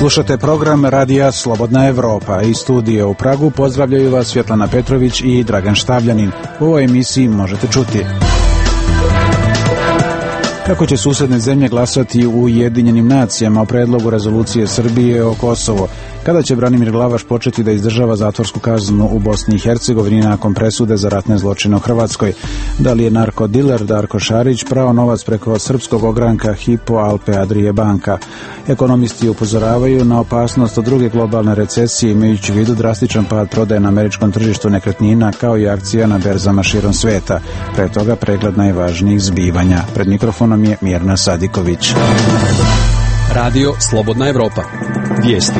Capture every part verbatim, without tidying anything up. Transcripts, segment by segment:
Slušate program Radija Slobodna Evropa. Iz studija u Pragu pozdravljaju vas Svjetlana Petrović i Dragan Štavljanin. U ovoj emisiji možete čuti: kako će susedne zemlje glasati u Ujedinjenim nacijama o predlogu rezolucije Srbije o Kosovo, kada će Branimir Glavaš početi da izdržava zatvorsku kaznu u Bosni i Hercegovini nakon presude za ratne zločine u Hrvatskoj, da li je narkodiler Darko Šarić prao novac preko srpskog ogranka Hypo Alpe Adria banka. Ekonomisti upozoravaju na opasnost od druge globalne recesije, imajući u vidu drastičan pad prodaje na američkom tržištu nekretnina kao i akcija na berzama širom sveta. Pre toga pregled najvažnijih zbivanja. Pred mikrofonom je Mirna Sadiković. Radio Slobodna Evropa. Vijesti.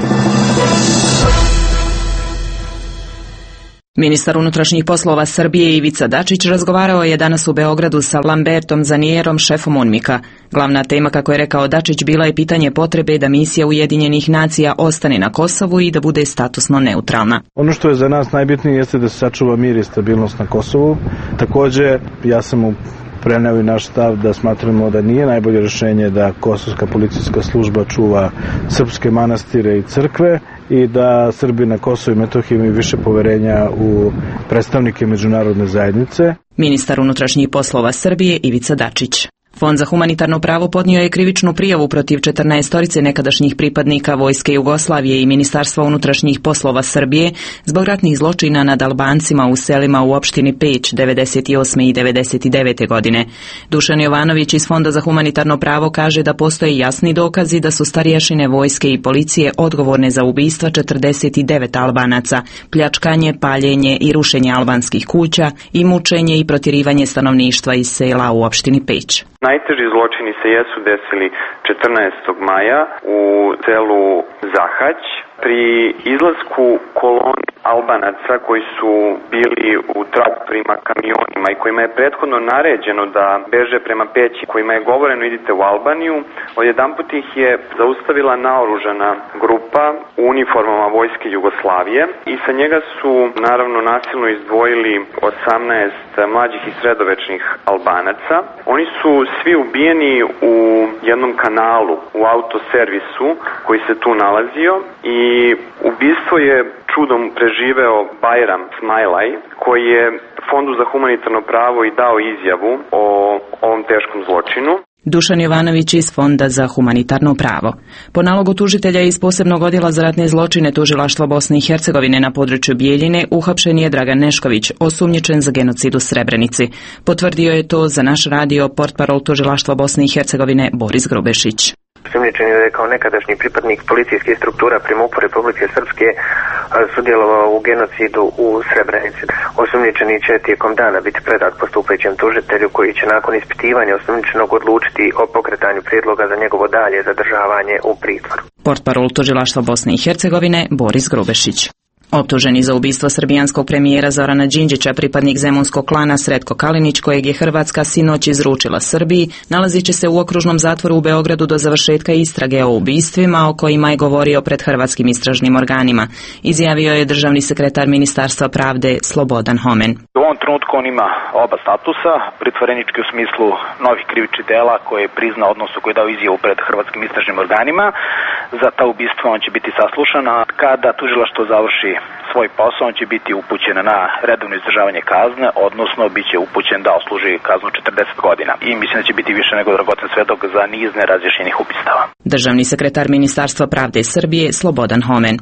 Ministar unutrašnjih poslova Srbije Ivica Dačić razgovarao je danas u Beogradu sa Lambertom Zanijerom, šefom UNMIK-a. Glavna tema, kako je rekao Dačić, bila je pitanje potrebe da misija Ujedinjenih nacija ostane na Kosovu i da bude statusno neutralna. Ono što je za nas najbitnije jeste da se sačuva mir i stabilnost na Kosovu. Također, ja sam u preneo i naš stav da smatramo da nije najbolje rješenje da kosovska policijska služba čuva srpske manastire i crkve i da Srbi na Kosovu i Metohiji imaju više poverenja u predstavnike međunarodne zajednice. Ministar unutrašnjih poslova Srbije Ivica Dačić. Fond za humanitarno pravo podnio je krivičnu prijavu protiv četrnaestorice nekadašnjih pripadnika Vojske Jugoslavije i Ministarstva unutrašnjih poslova Srbije zbog ratnih zločina nad Albancima u selima u opštini Peć devedeset osme i devedeset devete godine. Dušan Jovanović iz Fonda za humanitarno pravo kaže da postoje jasni dokazi da su starješine vojske i policije odgovorne za ubistva četrdeset devet Albanaca, pljačkanje, paljenje i rušenje albanskih kuća i mučenje i protjerivanje stanovništva iz sela u opštini Peć. Najteži zločini se jesu desili četrnaestog maja u selu Zahać pri izlasku kolone Albanaca koji su bili u traktorima, kamionima i kojima je prethodno naređeno da beže prema Peći, kojima je govoreno idite u Albaniju. Odjedanput ih je zaustavila naoružana grupa u uniformama Vojske Jugoslavije i sa njega su naravno nasilno izdvojili osamnaest mlađih i sredovečnih Albanaca. Oni su svi ubijeni u jednom kanalu u autoservisu koji se tu nalazio i ubistvo je čudom preživeo Bajram Smajlaj, koji je Fondu za humanitarno pravo i dao izjavu o ovom teškom zločinu. Dušan Jovanović iz Fonda za humanitarno pravo. Po nalogu tužitelja iz posebnog odjela za ratne zločine Tužilaštva Bosne i Hercegovine na području Bijeljine uhapšen je Dragan Nešković, osumnjičen za genocid u Srebrenici. Potvrdio je to za naš radio portparol Tužilaštva Bosne i Hercegovine Boris Grobešić. Osumnjičen je kao nekadašnji pripadnik policijskih struktura pri MUP-u Republike Srpske sudjelovao u genocidu u Srebrenici. Osumnjičeni će tijekom dana biti predat postupajućem tužitelju koji će nakon ispitivanja osumnjičenog odlučiti o pokretanju prijedloga za njegovo dalje zadržavanje u pritvoru. Portparol Tužilaštva Bosne i Hercegovine Boris Grobešić. Optuženi za ubistvo srbijanskog premijera Zorana Đinđića, pripadnik zemunskog klana Sretko Kalinić, kojeg je Hrvatska sinoć izručila Srbiji, nalazit će se u okružnom zatvoru u Beogradu do završetka istrage o ubistvima o kojima je govorio pred hrvatskim istražnim organima, izjavio je državni sekretar Ministarstva pravde Slobodan Homen. U ovom trenutku on ima oba statusa, pritvorenički u smislu novih krivičnih dela koje je priznao, odnosno koje je dao izjavu pred hrvatskim istražnim organima. Za ta ubistva on će biti saslušan, a kada tužilaštvo završi svoj posao, on će biti upućen na redovno izdržavanje kazne, odnosno bit će upućen da odsluži kaznu četrdeset godina. I mislim da će biti više nego dragocen svedok za niz nerazjašnjenih ubistava. Državni sekretar Ministarstva pravde Srbije Slobodan Homen.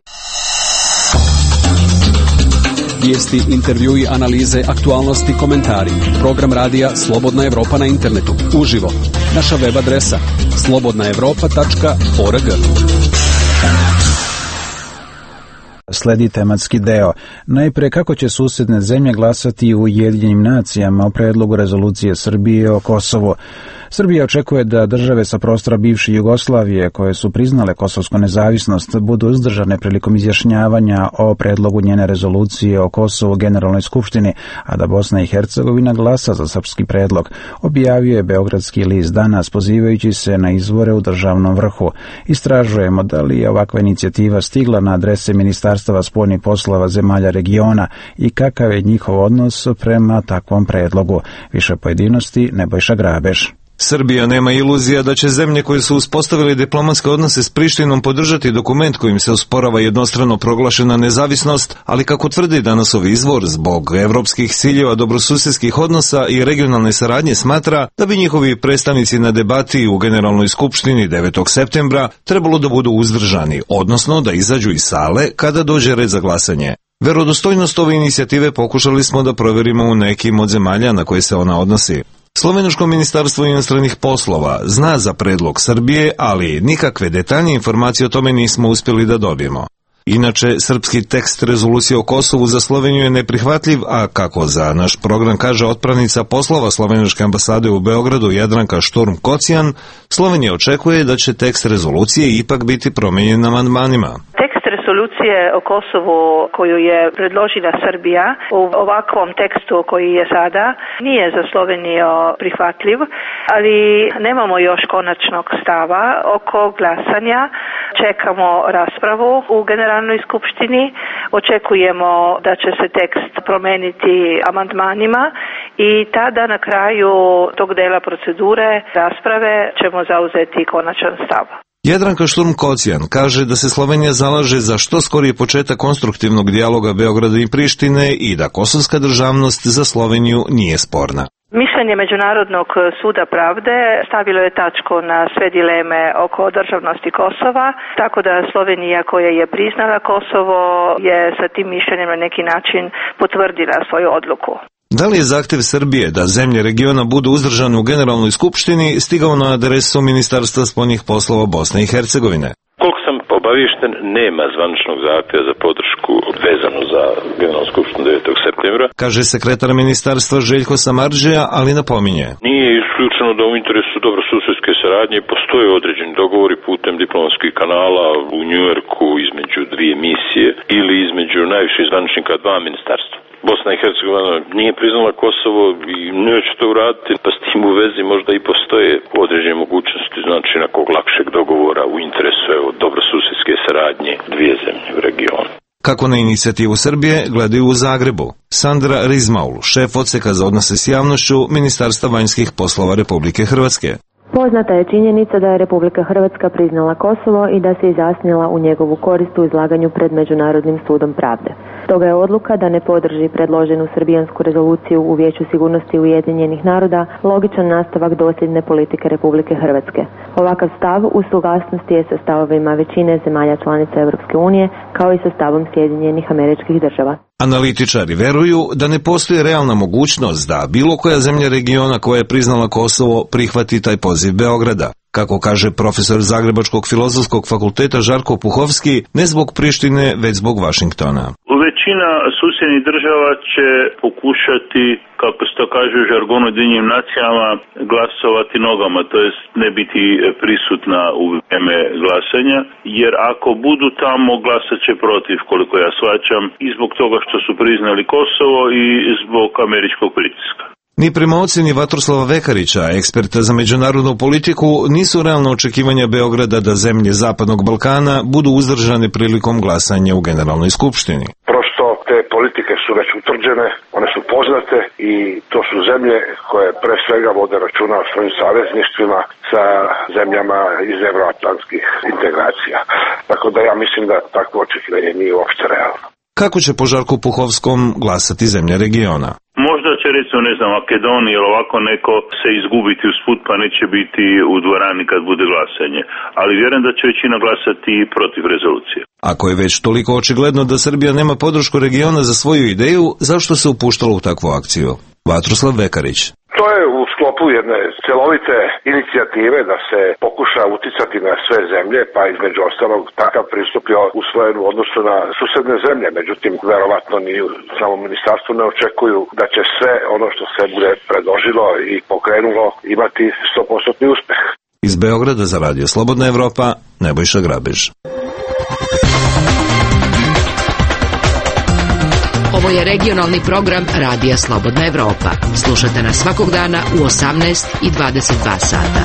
Vijesti, intervjui, analize, aktualnosti, komentari. Program radija Slobodna Evropa na internetu. Uživo. Naša web adresa slobodna evropa tačka org. Sledi tematski deo. Najpre, kako će susedne zemlje glasati u Ujedinjenim nacijama o predlogu rezolucije Srbije o Kosovu. Srbija očekuje da države sa prostora bivše Jugoslavije koje su priznale kosovsku nezavisnost budu uzdržane prilikom izjašnjavanja o predlogu njene rezolucije o Kosovu u Generalnoj skupštini, a da Bosna i Hercegovina glasa za srpski predlog, objavio je Beogradski list danas pozivajući se na izvore u državnom vrhu. Istražujemo da li je ovakva inicijativa stigla na adrese ministarstava spoljnih poslova zemalja regiona i kakav je njihov odnos prema takvom predlogu. Više pojedinosti Nebojša Grabeš. Srbija nema iluzija da će zemlje koje su uspostavili diplomatske odnose s Prištinom podržati dokument kojim se osporava jednostrano proglašena nezavisnost, ali kako tvrdi danas ovi izvor, zbog evropskih ciljeva dobrosusjedskih odnosa i regionalne saradnje smatra da bi njihovi predstavnici na debati u Generalnoj skupštini devetog septembra trebalo da budu uzdržani, odnosno da izađu iz sale kada dođe red za glasanje. Verodostojnost ove inicijative pokušali smo da proverimo u nekim od zemalja na koje se ona odnosi. Slovenačko ministarstvo inostranih poslova zna za predlog Srbije, ali nikakve detaljne informacije o tome nismo uspjeli da dobijemo. Inače, srpski tekst rezolucije o Kosovu za Sloveniju je neprihvatljiv, a kako za naš program kaže otpravnica poslova Slovenačke ambasade u Beogradu Jadranka Šturm-Kocijan, Slovenija očekuje da će tekst rezolucije ipak biti promenjen amandmanima. Rezolucije o Kosovu koju je predložila Srbija u ovakvom tekstu koji je sada nije za Sloveniju prihvatljiv, ali nemamo još konačnog stava oko glasanja. Čekamo raspravu u Generalnoj skupštini, očekujemo da će se tekst promeniti amandmanima i tada na kraju tog dela procedure rasprave ćemo zauzeti konačan stav. Jadranka Šturm-Kocijan kaže da se Slovenija zalaže za što skoriji početak konstruktivnog dijaloga Beograda i Prištine i da kosovska državnost za Sloveniju nije sporna. Mišljenje Međunarodnog suda pravde stavilo je tačku na sve dileme oko državnosti Kosova, tako da Slovenija koja je priznala Kosovo je sa tim mišljenjem na neki način potvrdila svoju odluku. Da li je zahtjev Srbije da zemlje regiona budu uzdržane u Generalnoj skupštini stigao na adresu Ministarstva spoljnih poslova Bosne i Hercegovine? Koliko sam obaviješten, nema zvaničnog zahtjeva za podršku vezano za Generalnu skupštinu devetog septembra. Kaže sekretar ministarstva Željko Samardžija, ali napominje. Nije isključeno da u interesu dobrosusjedske saradnje postoje određeni dogovori putem diplomatskih kanala u Njujorku između dvije misije ili između najviših zvaničnika dva ministarstva. Bosna i Hercegovina nije priznala Kosovo i neće to uraditi, pa s tim u vezi možda i postoje određene mogućnosti, znači nekog lakšeg dogovora u interesu evo, dobrosusjedske saradnje dvije zemlje u regionu. Kako na inicijativu Srbije gledaju u Zagrebu. Sandra Rizmaul, šef odseka za odnose s javnošću Ministarstva vanjskih poslova Republike Hrvatske. Poznata je činjenica da je Republika Hrvatska priznala Kosovo i da se izjasnila u njegovu korist u izlaganju pred Međunarodnim sudom pravde. Stoga je odluka da ne podrži predloženu srbijansku rezoluciju u Vijeću sigurnosti Ujedinjenih naroda logičan nastavak dosljedne politike Republike Hrvatske. Ovakav stav u suglasnosti je sa stavovima većine zemalja članica Europske unije, kao i sa stavom Sjedinjenih Američkih Država. Analitičari veruju da ne postoji realna mogućnost da bilo koja zemlja regiona koja je priznala Kosovo prihvati taj poziv Beograda. Kako kaže profesor Zagrebačkog filozofskog fakulteta Žarko Puhovski, ne zbog Prištine, već zbog Vašingtona. Većina susjednih država će pokušati, kako se to kaže u žargonu Ujedinjenim nacijama, glasovati nogama, to jest ne biti prisutna u vrijeme glasanja, jer ako budu tamo glasat će protiv, koliko ja shvaćam, i zbog toga što su priznali Kosovo i zbog američkog pritiska. Ni prema ocjeni Vatroslava Vekarića, eksperta za međunarodnu politiku, nisu realna očekivanja Beograda da zemlje Zapadnog Balkana budu uzdržane prilikom glasanja u Generalnoj skupštini. Prosto te politike su već utvrđene, one su poznate i to su zemlje koje pre svega vode računa o svojim savezništvima sa zemljama iz evroatlantskih integracija. Tako da ja mislim da takvo očekivanje nije uopšte realno. Kako će po Žarku Puhovskom glasati zemlje regiona? Možda će recimo, ne znam, Makedonija ili ovako neko se izgubiti usput pa neće biti u dvorani kad bude glasanje. Ali vjerujem da će većina glasati protiv rezolucije. Ako je već toliko očigledno da Srbija nema podršku regiona za svoju ideju, zašto se upuštalo u takvu akciju? Vatroslav Vekarić. To je u sklopu jedne celovite inicijative da se pokuša uticati na sve zemlje, pa između ostalog takav pristup je usvojen u odnosu na susedne zemlje. Međutim, verovatno ni u samom ministarstvu ne očekuju da će sve ono što se bude predložilo i pokrenulo imati sto posto uspeh. Iz Beograda za Radio Slobodna Evropa, Nebojša Grabež. Ovo je regionalni program Radija Slobodna Evropa. Slušate nas svakog dana u osamnaest i dvadeset dva sata.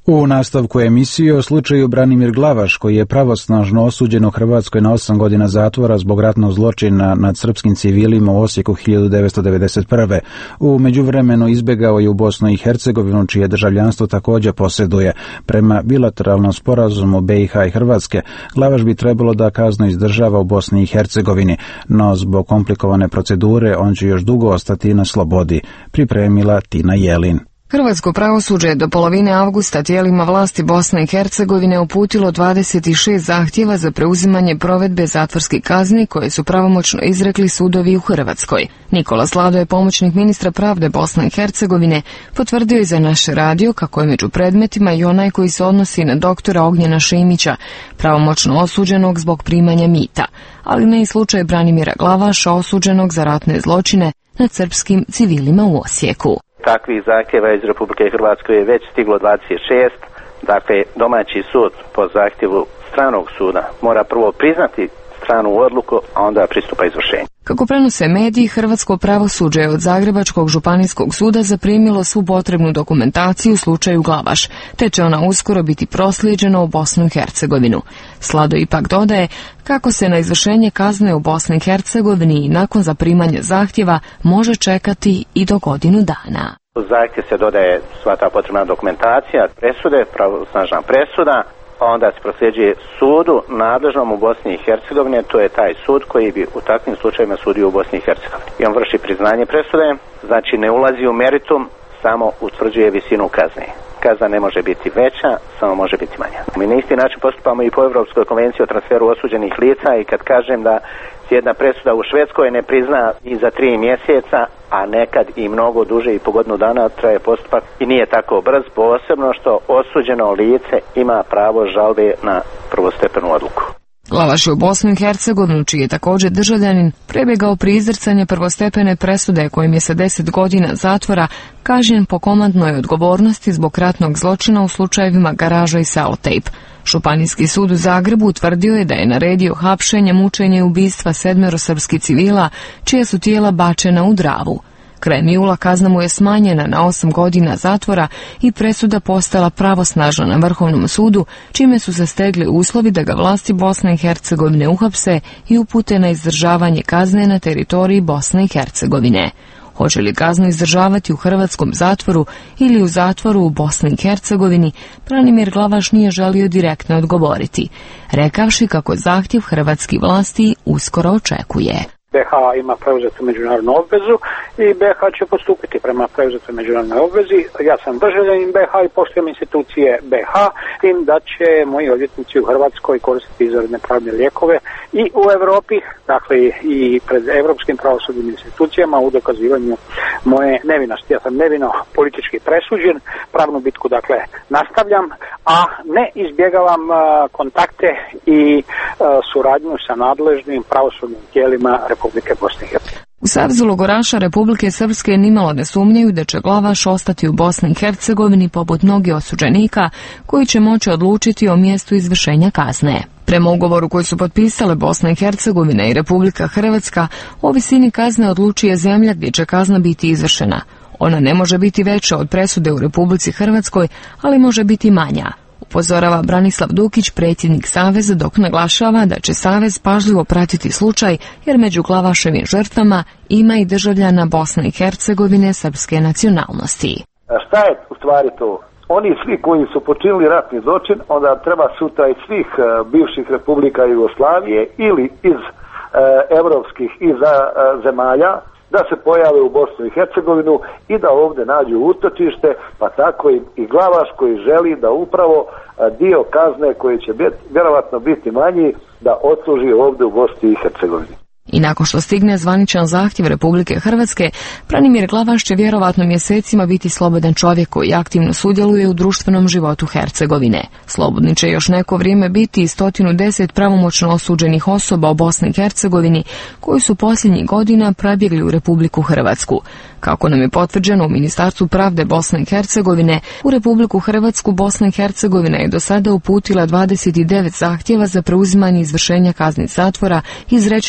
U nastavku emisije o slučaju Branimir Glavaš, koji je pravosnažno osuđen u Hrvatskoj na osam godina zatvora zbog ratnog zločina nad srpskim civilima u Osijeku hiljadu devetsto devedeset prve. U međuvremenu izbjegao je u Bosnu i Hercegovinu, čije državljanstvo također posjeduje. Prema bilateralnom sporazumu B i H i Hrvatske, Glavaš bi trebalo da kaznu izdržava u Bosni i Hercegovini, no zbog komplikovane procedure on će još dugo ostati na slobodi, pripremila Tina Jelin. Hrvatsko pravosuđe je do polovine avgusta tijelima vlasti Bosne i Hercegovine uputilo dvadeset šest zahtjeva za preuzimanje provedbe zatvorskih kazni koje su pravomoćno izrekli sudovi u Hrvatskoj. Nikola Slado je pomoćnik ministra pravde Bosne i Hercegovine, potvrdio je za naš radio kako je među predmetima i onaj koji se odnosi na doktora Ognjena Šimića, pravomoćno osuđenog zbog primanja mita, ali ne i slučaj Branimira Glavaša, osuđenog za ratne zločine nad srpskim civilima u Osijeku. Takvih zahtjeva iz Republike Hrvatske je već stiglo dvadeset šest, dakle domaći sud po zahtjevu stranog suda mora prvo priznati stranu odluku, a onda pristupa izvršenju. Kako prenose mediji, hrvatsko pravosuđe je od Zagrebačkog županijskog suda zaprimilo svu potrebnu dokumentaciju u slučaju Glavaš, te će ona uskoro biti proslijeđena u Bosnu i Hercegovinu. Slado ipak dodaje kako se na izvršenje kazne u Bosni i Hercegovini nakon zaprimanja zahtjeva može čekati i do godinu dana. U zahtjev se dodaje sva ta potrebna dokumentacija, presude, pravosnažna presuda, onda se prosljeđuje sudu nadležnom u Bosni i Hercegovini, to je taj sud koji bi u takvim slučajevima sudio u Bosni i Hercegovini. I on vrši priznanje presude, znači ne ulazi u meritum, samo utvrđuje visinu kazne. Kazna ne može biti veća, samo može biti manja. Mi na isti način postupamo i po Europskoj konvenciji o transferu osuđenih lica i kad kažem da se jedna presuda u Švedskoj ne prizna i za tri mjeseca, a nekad i mnogo duže i po godinu dana traje postupak i nije tako brz, posebno što osuđeno lice ima pravo žalbe na prvostepenu odluku. Glavaš je u Bosnu i Hercegovinu, čiji je također državljanin, prebjegao pri izricanje prvostepene presude kojim je sa deset godina zatvora kažnjen po komandnoj odgovornosti zbog ratnog zločina u slučajevima Garaža i Selotejp. Županijski sud u Zagrebu utvrdio je da je naredio hapšenje, mučenje i ubistva sedmero srpskih civila, čija su tijela bačena u Dravu. Krajem jula kazna mu je smanjena na osam godina zatvora i presuda postala pravosnažna na Vrhovnom sudu, čime su se stegli uslovi da ga vlasti Bosne i Hercegovine uhapse i upute na izdržavanje kazne na teritoriji Bosne i Hercegovine. Hoće li kaznu izdržavati u hrvatskom zatvoru ili u zatvoru u Bosni i Hercegovini, Branimir Glavaš nije želio direktno odgovoriti, rekavši kako zahtjev hrvatskih vlasti uskoro očekuje. B H ima preuzetu međunarodnu obvezu i B H će postupiti prema preuzetoj međunarodnoj obvezi. Ja sam državljanin B H i poštujem institucije B H, tim da će moji odvjetnici u Hrvatskoj koristiti izvanredne pravne lijekove i u Europi, dakle i pred europskim pravosudnim institucijama u dokazivanju moje nevinosti. Ja sam nevino politički presuđen, pravnu bitku dakle nastavljam, a ne izbjegavam uh, kontakte i uh, suradnju sa nadležnim pravosudnim tijelima Republike Bosne i Hercegovine. U Savezu logoraša Republike Srpske nimalo ne sumnjaju da će Glavaš ostati u Bosni i Hercegovini poput mnogih osuđenika koji će moći odlučiti o mjestu izvršenja kazne. Prema ugovoru koji su potpisale Bosna i Hercegovina i Republika Hrvatska, o visini kazne odlučuje zemlja gdje će kazna biti izvršena. Ona ne može biti veća od presude u Republici Hrvatskoj, ali može biti manja. Upozorava Branislav Dukić, predsjednik Saveza, dok naglašava da će Savez pažljivo pratiti slučaj jer među Glavaševim žrtvama ima i državljana Bosne i Hercegovine srpske nacionalnosti. A šta je u stvari to? Oni svi koji su počinili ratni zločin, onda treba sutra iz svih uh, bivših republika Jugoslavije ili iz uh, evropskih iz uh, zemalja da se pojave u Bosnu i Hercegovinu i da ovdje nađu utočište, pa tako i, i Glavaš koji želi da upravo a, dio kazne koji će bit, vjerovatno biti manji da odsluži ovdje u Bosni i Hercegovini. I nakon što stigne zvaničan zahtjev Republike Hrvatske, Branimir Glavaš će vjerovatno mjesecima biti slobodan čovjek koji aktivno sudjeluje u društvenom životu Hercegovine. Slobodni će još neko vrijeme biti i stotinu deset pravomoćno osuđenih osoba u Bosni i Hercegovini koji su posljednjih godina prebjegli u Republiku Hrvatsku. Kako nam je potvrđeno u Ministarstvu pravde Bosne i Hercegovine, u Republiku Hrvatsku Bosna i Hercegovina je do sada uputila dvadeset devet zahtjeva za preuzimanje izvršenja kazni zatvora izrečeni pred sudom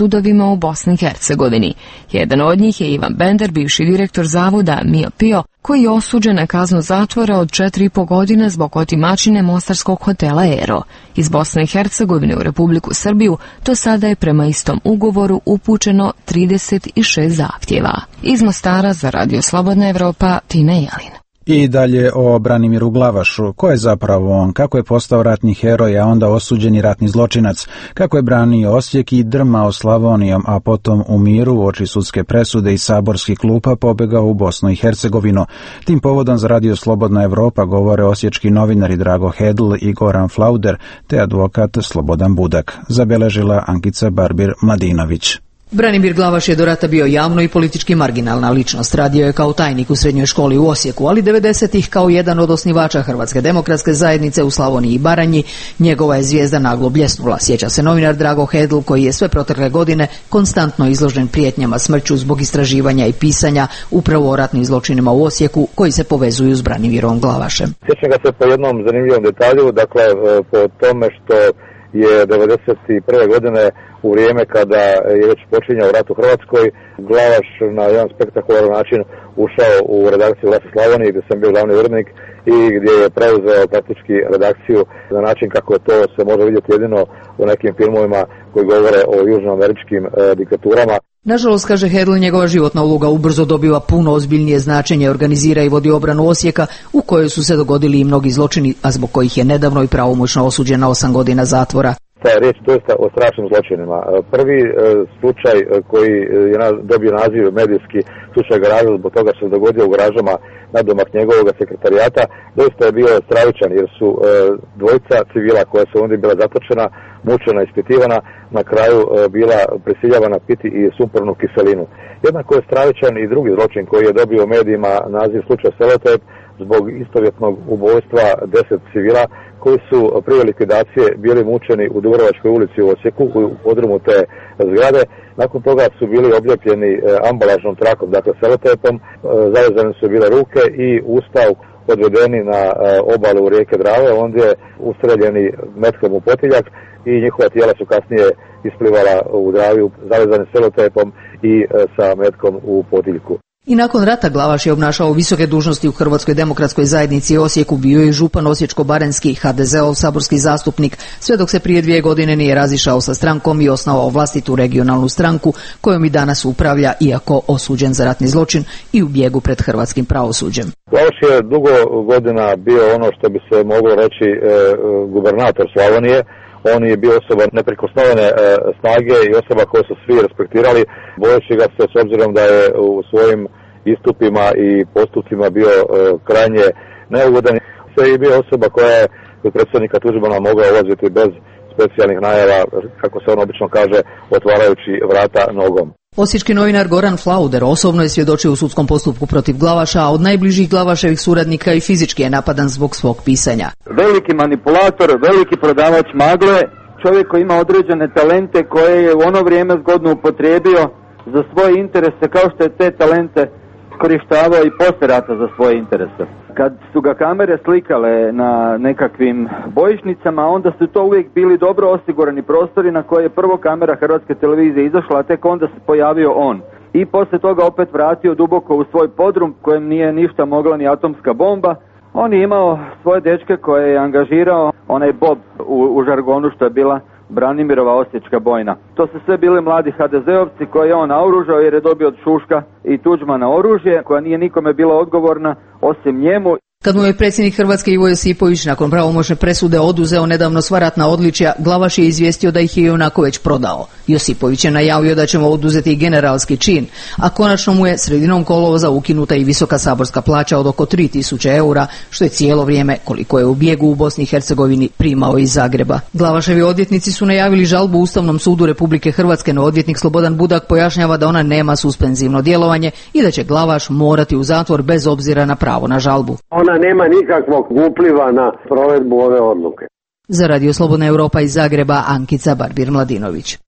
sudovima u Bosni i Hercegovini. Jedan od njih je Ivan Bender, bivši direktor zavoda Mio Pio, koji je osuđen na kaznu zatvora od četiri i po godine zbog otimačine mostarskog hotela Ero. Iz Bosne i Hercegovine u Republiku Srbiju do sada je prema istom ugovoru upućeno trideset šest zahtjeva. Iz Mostara za Radio Slobodna Evropa, Tina Jelin. I dalje o Branimiru Glavašu. Ko je zapravo on? Kako je postao ratni heroj, a onda osuđeni ratni zločinac? Kako je branio Osijek i drmao Slavonijom, a potom u miru uoči sudske presude i saborskih klupa pobegao u Bosnu i Hercegovinu? Tim povodom za Radio Slobodna Evropa govore osječki novinari Drago Hedl i Goran Flauder, te advokat Slobodan Budak, zabeležila Ankica Barbir-Mladinović. Branimir Glavaš je do rata bio javno i politički marginalna ličnost. Radio je kao tajnik u srednjoj školi u Osijeku, ali devedesetih kao jedan od osnivača Hrvatske demokratske zajednice u Slavoniji i Baranji. Njegova je zvijezda naglo bljesnula. Sjeća se novinar Drago Hedl, koji je sve protekle godine konstantno izložen prijetnjama smrću zbog istraživanja i pisanja upravo o ratnim zločinima u Osijeku koji se povezuju s Branimirom Glavašem. Sjećam ga se po jednom zanimljivom detalju, dakle po tome što je devedeset prve godine u vrijeme kada je već počinjao rat u Hrvatskoj, Glavaš na jedan spektakularan način ušao u redakciju Glasa Slavonije gdje sam bio glavni urednik i gdje je preuzeo praktički redakciju na način kako to se može vidjeti jedino u nekim filmovima koji govore o južnoameričkim e, diktaturama. Nažalost, kaže Hedl, njegova životna uloga ubrzo dobiva puno ozbiljnije značenje, organizira i vodi obranu Osijeka u kojoj su se dogodili i mnogi zločini, a zbog kojih je nedavno i pravomoćno osuđen na osam godina zatvora. Ta je riječ doista o strašnim zločinima. Prvi e, slučaj koji je na, dobio naziv medijski slučaj Garaža zbog toga što se dogodio u garažama nadomak njegovog sekretarijata, doista je bio stravičan jer su e, dvojica civila koja su ondje bila zatočena, mučena, ispitivana, na kraju e, bila prisiljavana piti i sumpornu kiselinu. Jednako je stravičan i drugi zločin koji je dobio u medijima naziv slučaj Selotejp zbog istovjetnog ubojstva deset civila koji su prije likvidacije bili mučeni u Dubrovačkoj ulici u Osijeku u podrumu te zgrade. Nakon toga su bili obljepljeni ambalažnom trakom, dakle selotejpom, zavezane su bile ruke i usta odvedeni na obalu rijeke Drave, ondje ustreljeni metkom u potiljak i njihova tijela su kasnije isplivala u Dravi zavezani selotejpom i sa metkom u potiljku. I nakon rata Glavaš je obnašao visoke dužnosti u Hrvatskoj demokratskoj zajednici Osijeku, bio je župan osječko-baranjski, ha de ze ov saborski zastupnik, sve dok se prije dvije godine nije razišao sa strankom i osnovao vlastitu regionalnu stranku kojom i danas upravlja, iako osuđen za ratni zločin i u bijegu pred hrvatskim pravosuđem. Glavaš je dugo godina bio ono što bi se moglo reći e, gubernator Slavonije. On je bio osoba neprikosnovene e, snage i osoba koju su svi respektirali, bojeći ga se s obzirom da je u svojim istupima i postupcima bio e, krajnje neugodan. Sve je bio osoba koja je kod predsjednika Tuđmana mogla ulaziti bez specijalnih najava, kako se on obično kaže, otvarajući vrata nogom. Osječki novinar Goran Flauder osobno je svjedočio u sudskom postupku protiv Glavaša, a od najbližih Glavaševih suradnika i fizički je napadan zbog svog pisanja. Veliki manipulator, veliki prodavač magle, čovjek koji ima određene talente koje je u ono vrijeme zgodno upotrijebio za svoje interese, kao što je te talente korištavao i poslije rata za svoje interese. Kad su ga kamere slikale na nekakvim bojišnicama, onda su to uvijek bili dobro osigurani prostori na koje je prvo kamera Hrvatske televizije izašla, a tek onda se pojavio on. I poslije toga opet vratio duboko u svoj podrum kojem nije ništa mogla ni atomska bomba. On je imao svoje dečke koje je angažirao, onaj Bob u, u žargonu što je bila Branimirova osječka bojna. To su sve bili mladi ha de ze ovci koje je on naoružao jer je dobio od Šuška i Tuđmana oružje koja nije nikome bila odgovorna osim njemu. Kad mu je predsjednik Hrvatske Ivo Josipović nakon pravomoćne presude oduzeo nedavno sva ratna odličja, Glavaš je izvijestio da ih je ionako već prodao. Josipović je najavio da će mu oduzeti i generalski čin, a konačno mu je sredinom kolovoza ukinuta i visoka saborska plaća od oko tri tisuće eura, što je cijelo vrijeme koliko je u bijegu u Bosni i Hercegovini primao iz Zagreba. Glavaševi odvjetnici su najavili žalbu Ustavnom sudu Republike Hrvatske, no odvjetnik Slobodan Budak pojašnjava da ona nema suspenzivno djelovanje i da će Glavaš morati u zatvor bez obzira na pravo na žalbu. Ona nema nikakvog upliva na provedbu ove odluke. Za Radio Slobodna Evropa iz Zagreba, Ankica Barbir-Mladinović.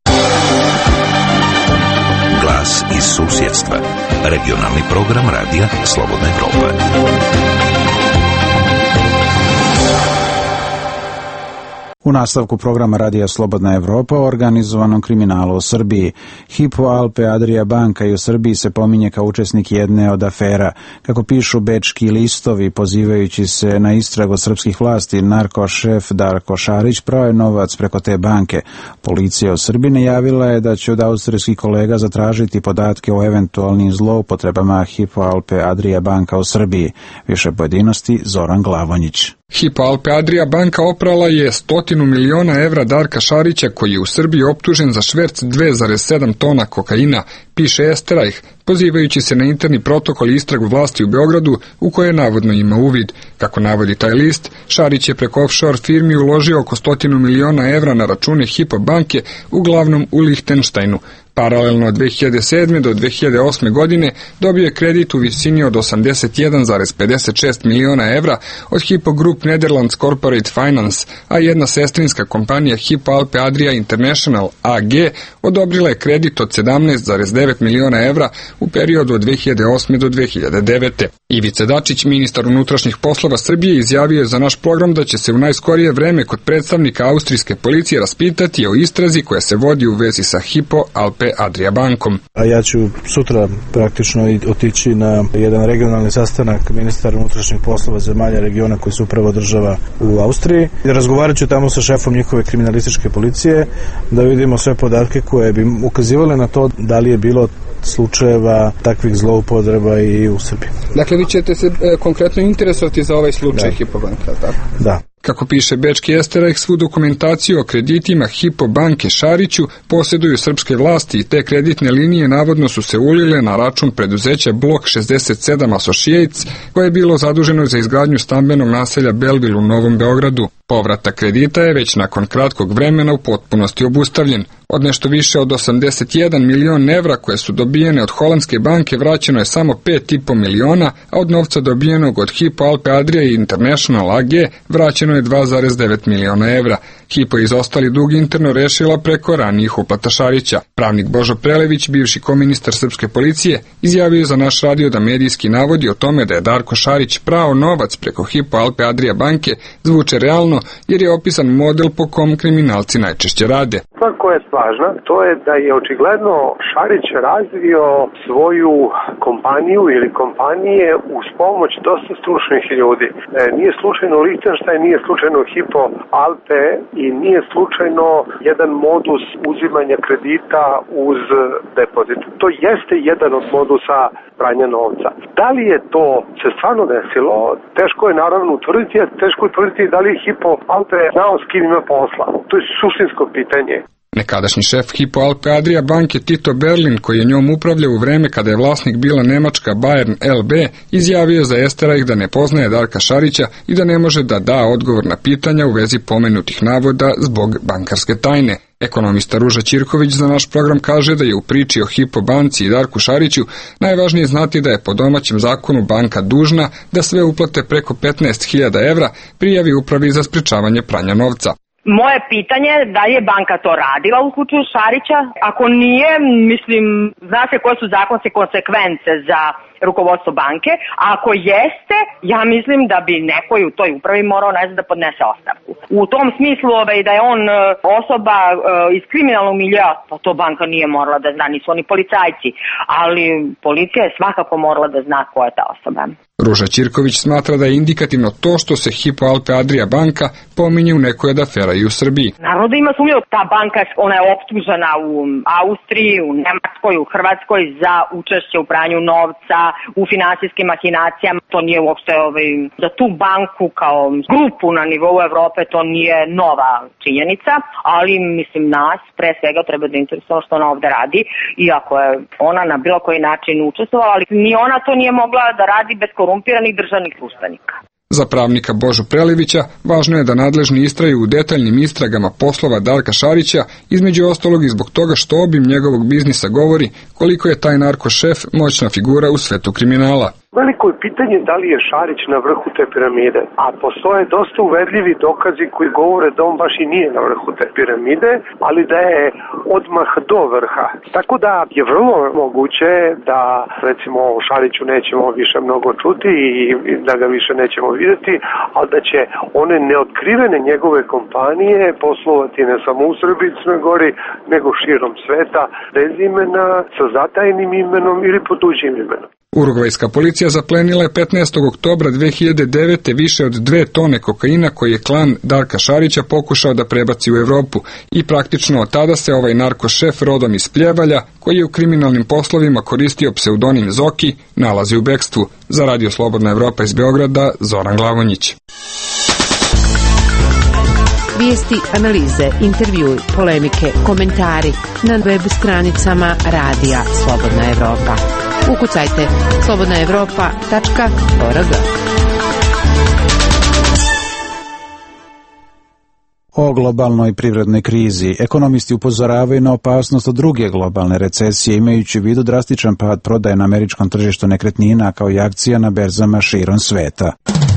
Glas iz susjedstva. Regionalni program Radija Slobodna Evropa. U nastavku programa Radija Slobodna Evropa o organizovanom kriminalu u Srbiji. Hypo Alpe Adria banka i u Srbiji se pominje kao učesnik jedne od afera. Kako pišu bečki listovi, pozivajući se na istragu srpskih vlasti, narkošef Darko Šarić prao je novac preko te banke. Policija u Srbiji najavila je da će od austrijskih kolega zatražiti podatke o eventualnim zloupotrebama Hypo Alpe Adria banka u Srbiji. Više pojedinosti Zoran Glavonjić. Hypo Alpe Adria banka oprala je stotinu miliona evra Darka Šarića, koji je u Srbiji optužen za šverc dve zarez sedam tona kokaina, piše Esterajh, pozivajući se na interni protokol i istragu vlasti u Beogradu u koje navodno ima uvid. Kako navodi taj list, Šarić je preko offshore firmi uložio oko stotinu miliona evra na račune Hypo banke, uglavnom u Lihtenštajnu. Paralelno od dve hiljade sedme do dve hiljade osme godine dobio je kredit u visini od osamdeset jedan zarez pedeset šest miliona evra od Hypo Group Netherlands Corporate Finance, a jedna sestrinska kompanija Hypo Alpe Adria International A G odobrila je kredit od sedamnaest zarez devet miliona evra u periodu od dve hiljade osme do dve hiljade devete. Ivica Dačić, ministar unutrašnjih poslova Srbije, izjavio je za naš program da će se u najskorije vreme kod predstavnika austrijske policije raspitati o istrazi koja se vodi u vezi sa Hypo Alpe Adria bankom. A ja ću sutra praktično otići na jedan regionalni sastanak ministara unutrašnjih poslova zemalja regiona koji se upravo održava u Austriji. Razgovarat ću tamo sa šefom njihove kriminalističke policije da vidimo sve podatke koje bi ukazivale na to da li je bilo slučajeva takvih zloupotreba i u Srbiji. Dakle, vi ćete se e, konkretno interesovati za ovaj slučaj Hypo banke, tako? Da. Kako piše bečki Esterajh, svu dokumentaciju o kreditima Hypo banke Šariću posjeduju srpske vlasti i te kreditne linije navodno su se ulile na račun preduzeća Blok šezdeset sedam Associates, koje je bilo zaduženo za izgradnju stambenog naselja Belville u Novom Beogradu. Povratak kredita je već nakon kratkog vremena u potpunosti obustavljen. Od nešto više od osamdeset jedan milion evra koje su dobijene od holandske banke vraćeno je samo pet i po miliona, a od novca dobijenog od Hypo Alpe Adria International A G vraćeno je dva zarez devet miliona evra. Hypo je izostali dug interno rešila preko ranijih uplata Šarića. Pravnik Božo Prelević, bivši koministar srpske policije, izjavio za naš radio da medijski navodi o tome da je Darko Šarić prao novac preko Hypo Alpe Adria banke zvuče realno, jer je opisan model po kom kriminalci najčešće rade. Stvar koja je važna, to je da je očigledno Šarić razvio svoju kompaniju ili kompanije uz pomoć dosta stručnih ljudi. E, nije slučajno Lihtenštajn, nije slučajno Hypo Alpe i nije slučajno jedan modus uzimanja kredita uz depozit. To jeste jedan od modusa pranja novca. Da li je to se stvarno desilo, teško je naravno utvrditi, a teško je utvrditi da li je Hypo Alpe znao s kim ima posla. To je suštinsko pitanje. Nekadašnji šef Hypo Alpe Adria banke Tito Berlin, koji je njom upravljao u vreme kada je vlasnik bila nemačka Bayern L B, izjavio za Esterajh da ne poznaje Darka Šarića i da ne može da da odgovor na pitanja u vezi pomenutih navoda zbog bankarske tajne. Ekonomista Ruža Ćirković za naš program kaže da je u priči o Hypo banci i Darku Šariću najvažnije znati da je po domaćem zakonu banka dužna da sve uplate preko petnaest hiljada evra prijavi upravi za sprečavanje pranja novca. Moje pitanje je da je banka to radila u slučaju Šarića. Ako nije, mislim, zna se koje su zakonske konsekvence za rukovodstvo banke, a ako jeste, ja mislim da bi neko u toj upravi morao ne znam da podnese ostavku. U tom smislu ovaj, da je on osoba iz kriminalnog miljea, pa to banka nije morala da zna, nisu oni policajci, ali policija je svakako morala da zna ko je ta osoba. Ruža Ćirković smatra da je indikativno to što se Hypo Alpe Adria banka pominje u nekoj od afera i u Srbiji. Naravno da ima sumnju, ta banka ona je optužena u Austriji, u Nemačkoj, u Hrvatskoj za učešće u pranju novca, u finansijskim mahinacijama. To nije uopšte ovaj, za tu banku kao grupu na nivou Evrope to nije nova činjenica, ali mislim nas pre svega treba da interesuje što ona ovde radi, iako je ona na bilo koji način učestvovala, ali ni ona to nije mogla da radi bez korumpiranih državnih službenika. Za pravnika Božu Prelevića važno je da nadležni istraju u detaljnim istragama poslova Darka Šarića, između ostalog i zbog toga što obim njegovog biznisa govori koliko je taj narko šef moćna figura u svetu kriminala. Veliko je pitanje da li je Šarić na vrhu te piramide, a postoje dosta uverljivi dokazi koji govore da on baš i nije na vrhu te piramide, ali da je odmah do vrha. Tako da je vrlo moguće da recimo o Šariću nećemo više mnogo čuti i da ga više nećemo vidjeti, ali da će one neotkrivene njegove kompanije poslovati ne samo u Srbiji, Crnoj Gori, nego širom sveta, bez imena, sa zatajnim imenom ili pod tuđim imenom. Urugvajska policija zaplenila je petnaestog oktobra dve hiljade devete. više od dve tone kokaina koji je klan Darka Šarića pokušao da prebaci u Evropu i praktično od tada se ovaj narkošef rodom iz Pljevalja, koji je u kriminalnim poslovima koristio pseudonim Zoki, nalazi u bekstvu. Za Radio Slobodna Evropa iz Beograda, Zoran Glavonjić. Vijesti, analize, intervjui, polemike, komentari na web stranicama Radija Slobodna Evropa. Ukucajte slobodna evropa tačka org. O globalnoj privrednoj krizi ekonomisti upozoravaju na opasnost od druge globalne recesije, imajući u vidu drastičan pad prodaje na američkom tržištu nekretnina kao i akcija na berzama širom sveta.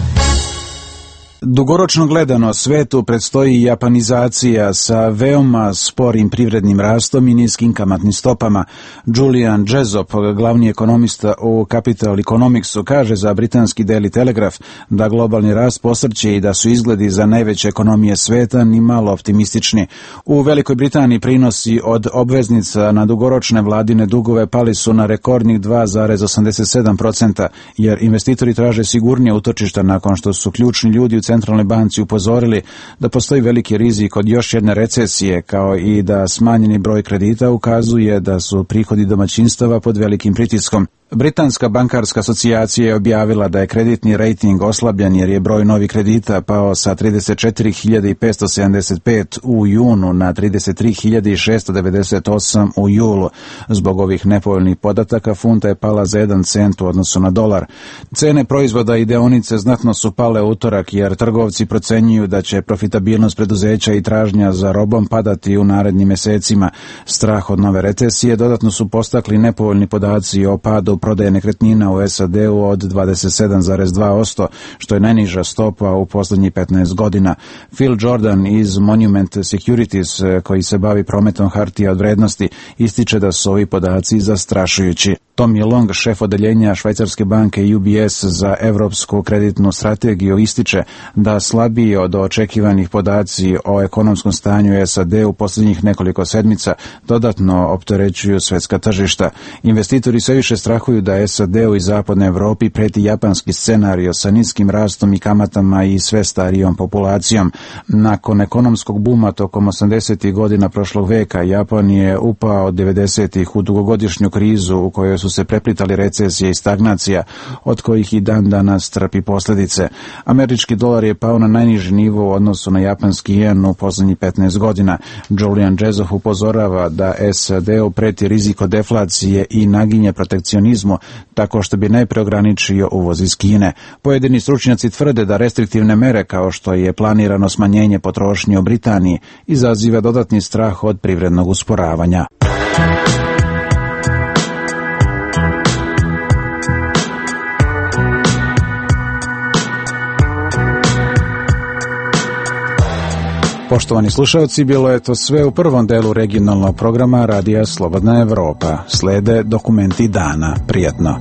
Dugoročno gledano, svetu predstoji japanizacija sa veoma sporim privrednim rastom i niskim kamatnim stopama. Julian Jessop, glavni ekonomista u Capital Economicsu, kaže za britanski Daily Telegraph da globalni rast posrće i da su izgledi za najveće ekonomije sveta ni malo optimistični. U Velikoj Britaniji prinosi od obveznica na dugoročne vladine dugove pali su na rekordnih dva zarez osamdeset sedam posto, jer investitori traže sigurnije utočišta nakon što su ključni ljudi u centralnoj banci upozorili da postoji veliki rizik od još jedne recesije, kao i da smanjeni broj kredita ukazuje da su prihodi domaćinstava pod velikim pritiskom. Britanska bankarska asocijacija je objavila da je kreditni rejting oslabljen jer je broj novih kredita pao sa trideset četiri hiljade petsto sedamdeset pet u junu na trideset tri hiljade šesto devedeset osam u julu. Zbog ovih nepovoljnih podataka funta je pala za jedan cent u odnosu na dolar. Cene proizvoda i deonice znatno su pale u utorak jer trgovci procenjuju da će profitabilnost preduzeća i tražnja za robom padati u narednim mesecima. Strah od nove recesije dodatno su postakli nepovoljni podaci o padu prodaje nekretnina u S A D-u od dvadeset sedam zarez dva posto, što je najniža stopa u posljednjih petnaest godina. Phil Jordan iz Monument Securities, koji se bavi prometom hartija od vrednosti, ističe da su ovi podaci zastrašujući. Tommy Long, šef odeljenja švajcarske banke U B S za evropsku kreditnu strategiju, ističe da slabiji od očekivanih podaci o ekonomskom stanju S A D u posljednjih nekoliko sedmica dodatno opterećuju svetska tržišta. Investitori sve više strahuju da S A D-u i zapadnoj Evropi preti japanski scenario sa niskim rastom i kamatama i sve starijom populacijom. Nakon ekonomskog buma tokom osamdesetih godina prošlog veka, Japan je upao od devedesetih u dugogodišnju krizu u kojoj su se preplitali recesija i stagnacija, od kojih i dan danas trpi posljedice. Američki dolar je pao na najniži nivo u odnosu na japanski jen u posljednjih petnaest godina. Julian Jessop upozorava da S A D-u preti riziko deflacije i naginje protekcionizmu, tako što bi najpre ograničio uvoz iz Kine. Pojedini stručnjaci tvrde da restriktivne mere kao što je planirano smanjenje potrošnje u Britaniji izaziva dodatni strah od privrednog usporavanja. Poštovani slušalci, bilo je to sve u prvom delu regionalnog programa Radija Slobodna Evropa. Slede dokumenti dana. Prijatno.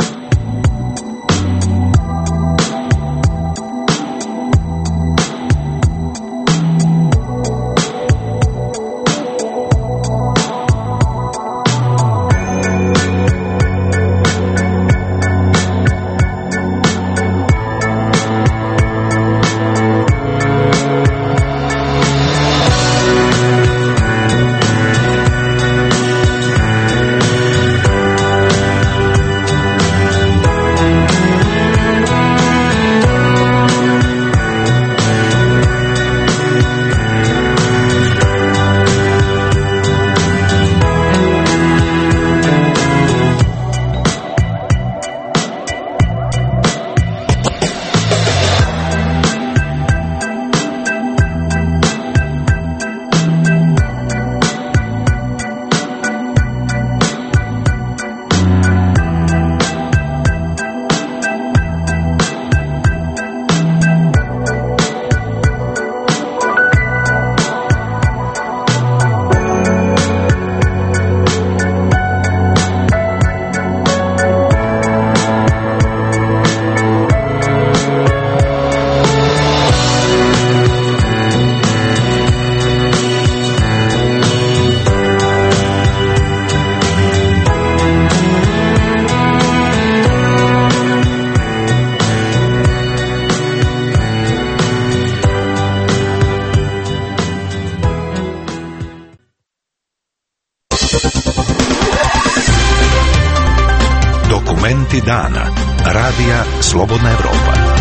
Momenti dana. Radija Slobodna Evropa.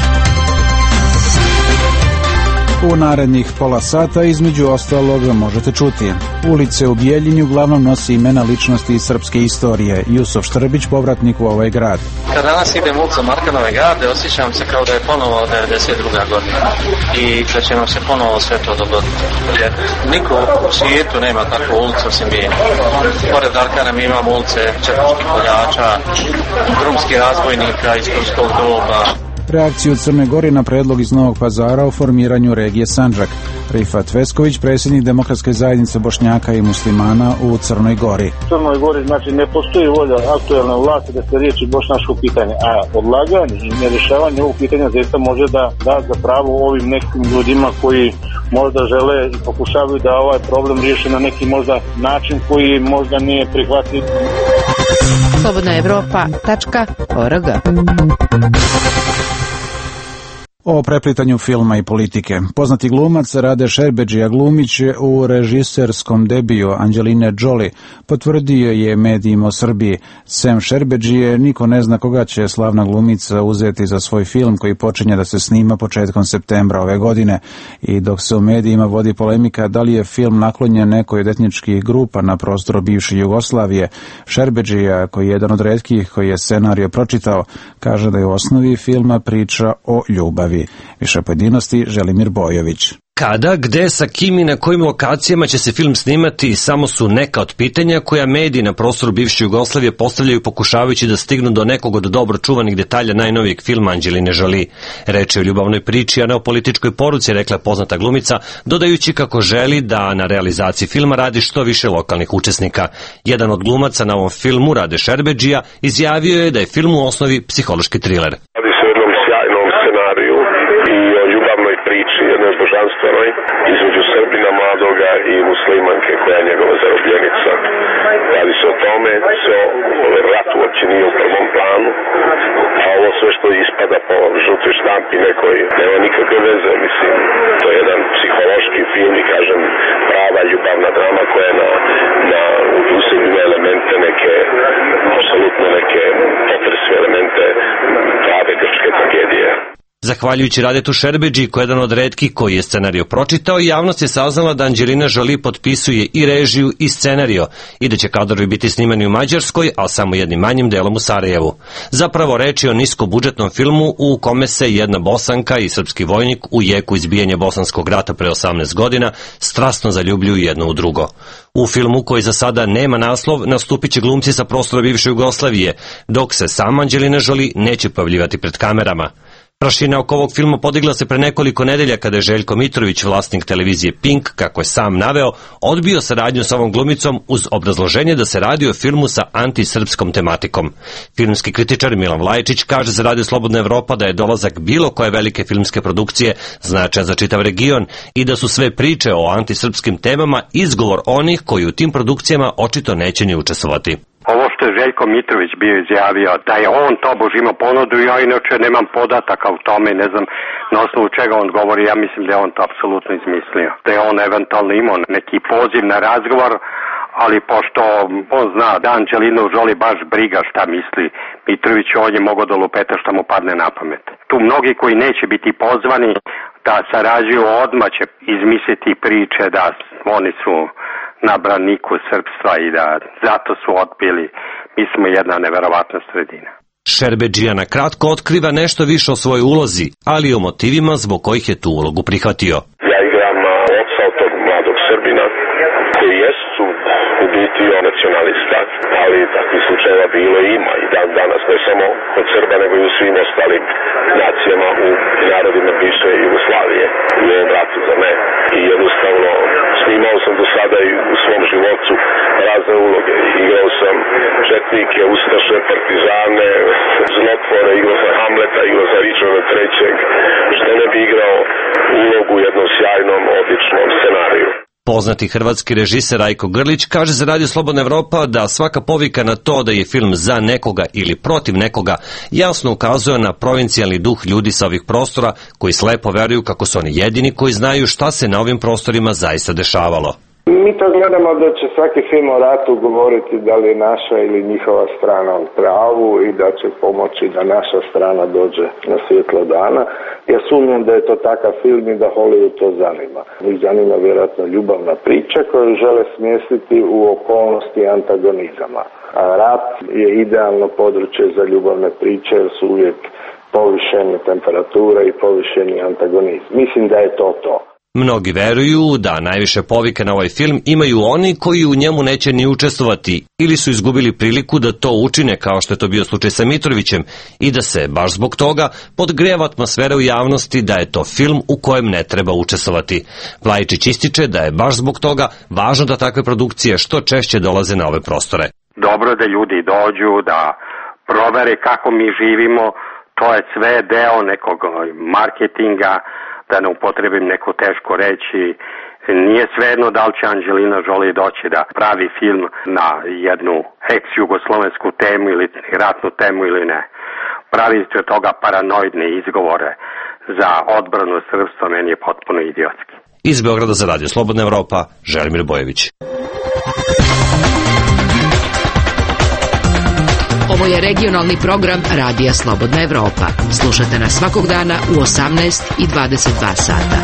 U narednih pola sata između ostalog možete čuti: ulice u Bijeljini uglavnom nosi imena ličnosti iz srpske istorije. Jusuf Štrbić, povratnik u ovaj grad. Kad danas idem ulicom Markanove Garde, osjećam se kao da je ponovo devedeset druga godina i da će nam se ponovo sve to dogoditi. Jer niko u svijetu nema takvu ulicu osim Bijeljine. Pored Arkana mi imamo ulice četničkih koljača, drumskih razbojnika iz turskog doba. Reakciju Crne Gori na predlog iz Novog Pazara o formiranju regije Sandžak. Rifat Vesković, predsjednik Demokratske zajednice Bošnjaka i muslimana u Crnoj Gori. U Crnoj Gori znači ne postoji volja aktualne vlasti da se riješi bošnjačko pitanje, a odlaganje i nerješavanje ovog pitanja zaista može da da za pravo ovim nekim ljudima koji možda žele i pokušavaju da ovaj problem riješi na neki možda način koji možda nije prihvatljiv. slobodna evropa tačka org. O preplitanju filma i politike. Poznati glumac Rade Šerbedžija Glumić u režiserskom debiju Anđeline Jolie potvrdio je medijima o Srbiji. Sem Šerbedžije niko ne zna koga će slavna glumica uzeti za svoj film koji počinje da se snima početkom septembra ove godine. I dok se u medijima vodi polemika da li je film naklonjen nekoj od etničkih grupa na prostoru bivše Jugoslavije, Šerbedžija, koji je jedan od retkih koji je scenario pročitao, kaže da je u osnovi filma priča o ljubavi. Više pojedinosti Želimir Bojović. Kada, gde, sa kim i na kojim lokacijama će se film snimati samo su neka od pitanja koja mediji na prostoru bivše Jugoslavije postavljaju pokušavajući da stignu do nekog od dobro čuvanih detalja najnovijeg filma Anđeline Jolie. Reč je o ljubavnoj priči, a ne o političkoj poruci, rekla poznata glumica, dodajući kako želi da na realizaciji filma radi što više lokalnih učesnika. Jedan od glumaca na ovom filmu, Rade Šerbedžija, izjavio je da je film u osnovi psihološki triler. Božanstvenoj, između Srbina mladoga i muslimanke koja je njegova zarobljenica. Radi se o tome, se o rat uopće nije u prvom planu, a ovo sve što ispada po žutoj štampi nekoj nema nikakve veze, mislim. To je jedan psihološki film i kažem prava ljubavna drama koja je na, na u sebi elemente neke, apsolutno neke potresne elemente prave grčke tragedije. Zahvaljujući Radetu Šerbedžiji, koji je jedan od retkih koji je scenario pročitao, javnost je saznala da Anđelina Jolie potpisuje i režiju i scenario i da će kadrovi biti snimani u Mađarskoj, ali samo jednim manjim delom u Sarajevu. Zapravo reč je o niskobudžetnom filmu u kome se jedna Bosanka i srpski vojnik u jeku izbijanja Bosanskog rata pre osamnaest godina strasno zaljubljuju jedno u drugo. U filmu, koji za sada nema naslov, nastupit će glumci sa prostora bivše Jugoslavije, dok se sama Anđelina Jolie neće pojavljivati pred kamerama. Prašina oko ovog filma podigla se pre nekoliko nedelja kada je Željko Mitrović, vlasnik televizije Pink, kako je sam naveo, odbio saradnju sa ovom glumicom uz obrazloženje da se radi o filmu sa antisrpskom tematikom. Filmski kritičar Milan Vlajičić kaže za Radio Slobodna Evropa da je dolazak bilo koje velike filmske produkcije značajan za čitav region i da su sve priče o antisrpskim temama izgovor onih koji u tim produkcijama očito neće ni učestvovati. Ovo što je Željko Mitrović bio izjavio, da je on tobož imao ponudu, ja inače nemam podataka u tome, ne znam na osnovu čega on govori, ja mislim da je on to apsolutno izmislio. Da je on eventualno imao neki poziv na razgovor, ali pošto on zna da Anđelinu Jolie baš briga šta misli Mitrović, on je mogao da lupeta šta mu padne na pamet. Tu mnogi koji neće biti pozvani da sarađuju odmah će izmisliti priče da oni su na braniku srpstva i da zato su odbili. Mi smo jedna neverovatna sredina. Šerbedžija na kratko otkriva nešto više o svojoj ulozi, ali i o motivima zbog kojih je tu ulogu prihvatio. Ja igram oca od tog mladog Srbina koji jesu u biti nacionalista, ali takvih slučajeva bilo ima i dan danas, ne samo kod Srba, nego i u svim ostalim nacijama u narodima bivše Jugoslavije u ovom ratu za me. I jednostavno snimao sam do sada i u svom životu razne uloge. Igrao sam četnike, ustaše, partizane, zlotvore, igrao sam Hamleta, igrao sam Richarda trećeg, što ne bi igrao ulogu u jednom sjajnom, odličnom scenariju. Poznati hrvatski režiser Rajko Grlić kaže za Radio Slobodna Evropa da svaka povika na to da je film za nekoga ili protiv nekoga jasno ukazuje na provincijalni duh ljudi sa ovih prostora koji slepo veruju kako su oni jedini koji znaju šta se na ovim prostorima zaista dešavalo. Mi to gledamo da će svaki film o ratu govoriti da li je naša ili njihova strana u pravu i da će pomoći da naša strana dođe na svjetlo dana. Ja sumnjam da je to takav film i da Hollywood to zanima. Njih zanima vjerojatno ljubavna priča koju žele smjestiti u okolnosti antagonizama. A rat je idealno područje za ljubavne priče jer su uvijek povišene temperature i povišeni antagonizam. Mislim da je to to. Mnogi veruju da najviše povike na ovaj film imaju oni koji u njemu neće ni učestvovati ili su izgubili priliku da to učine kao što je to bio slučaj sa Mitrovićem i da se baš zbog toga podgreva atmosfera u javnosti da je to film u kojem ne treba učestvovati. Vlajičić ističe da je baš zbog toga važno da takve produkcije što češće dolaze na ove prostore. Dobro da ljudi dođu, da provere kako mi živimo, to je sve deo nekog marketinga, da ne upotrebim neko teško reći. Nije svejedno da li će Angelina Jolie doći da pravi film na jednu ex-jugoslovensku temu ili ratnu temu ili ne. Praviti od toga paranoidne izgovore za odbranu srpstva meni je potpuno idiotski. Iz Beograda za Radio Slobodna Evropa, Želimir Bojević. Ovo je regionalni program Radija Slobodna Evropa. Slušate nas svakog dana u osamnaest i dvadeset dva sata.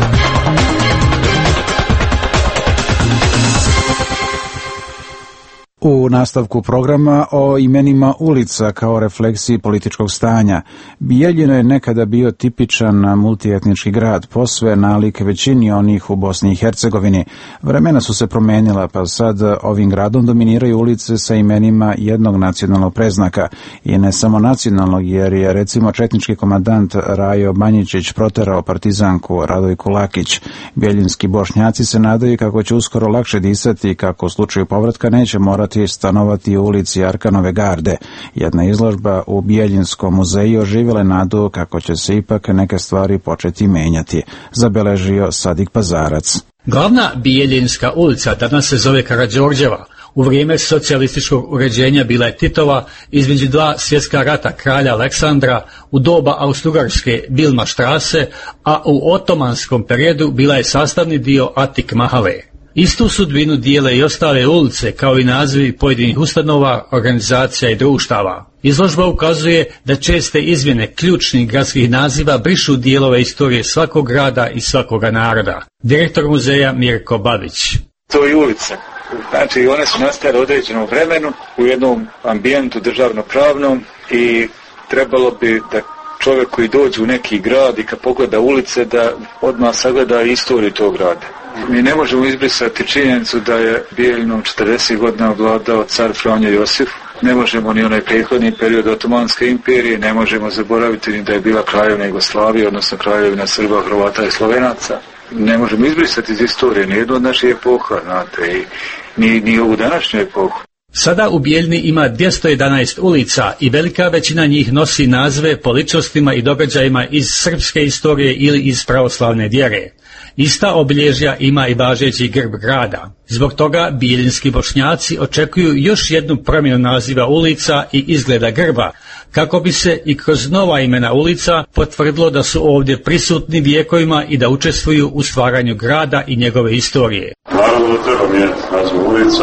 U nastavku programa o imenima ulica kao refleksiji političkog stanja. Bijeljino je nekada bio tipičan multietnički grad, posve nalik većini onih u Bosni i Hercegovini. Vremena su se promenila, pa sad ovim gradom dominiraju ulice sa imenima jednog nacionalnog preznaka. I ne samo nacionalnog, jer je recimo četnički komandant Rajo Banjičić proterao partizanku Radojku Lakić. Bijeljinski Bošnjaci se nadaju kako će uskoro lakše disati i kako u slučaju povratka neće morati stanovati u ulici Arkanove garde. Jedna izložba u Bijeljinskom muzeju oživjela nadu kako će se ipak neke stvari početi menjati, zabeležio Sadik Pazarac. Glavna Bijeljinska ulica danas se zove Karađorđeva. U vrijeme socijalističkog uređenja bila je Titova, između dva svjetska rata kralja Aleksandra, u doba Austrougarske Bilma Štrase, a u otomanskom periodu bila je sastavni dio Atik Mahale. Istu sudbinu dijele i ostale ulice, kao i nazivi pojedinih ustanova, organizacija i društava. Izložba ukazuje da česte izmjene ključnih gradskih naziva brišu dijelove istorije svakog grada i svakoga naroda. Direktor muzeja Mirko Babić. To je ulica. Znači, one su nastale u određenom vremenu, u jednom ambijentu državno-pravnom i trebalo bi da čovjek koji dođe u neki grad i kad pogleda ulice da odmah sagleda istoriju tog grada. Mi ne možemo izbrisati činjenicu da je Bijeljinom četrdeset godina vladao car Franjo Josif, ne možemo ni onaj prethodni period Otomanske imperije, ne možemo zaboraviti ni da je bila kraljevina Jugoslavije, odnosno kraljevina Srba, Hrvata i Slovenaca. Ne možemo izbrisati iz istorije ni jednu od naših epoha, znate, i ni, ni ovu današnju epohu. Sada u Bijeljini ima dvjesto jedanaest ulica i velika većina njih nosi nazive po ličnostima i događajima iz srpske istorije ili iz pravoslavne vjere. Ista obilježja ima i važeći grb grada. Zbog toga bijeljinski Bošnjaci očekuju još jednu promjenu naziva ulica i izgleda grba, kako bi se i kroz nova imena ulica potvrdilo da su ovdje prisutni vijekovima i da učestvuju u stvaranju grada i njegove istorije. Naravno da treba mijenjati naziv ulica,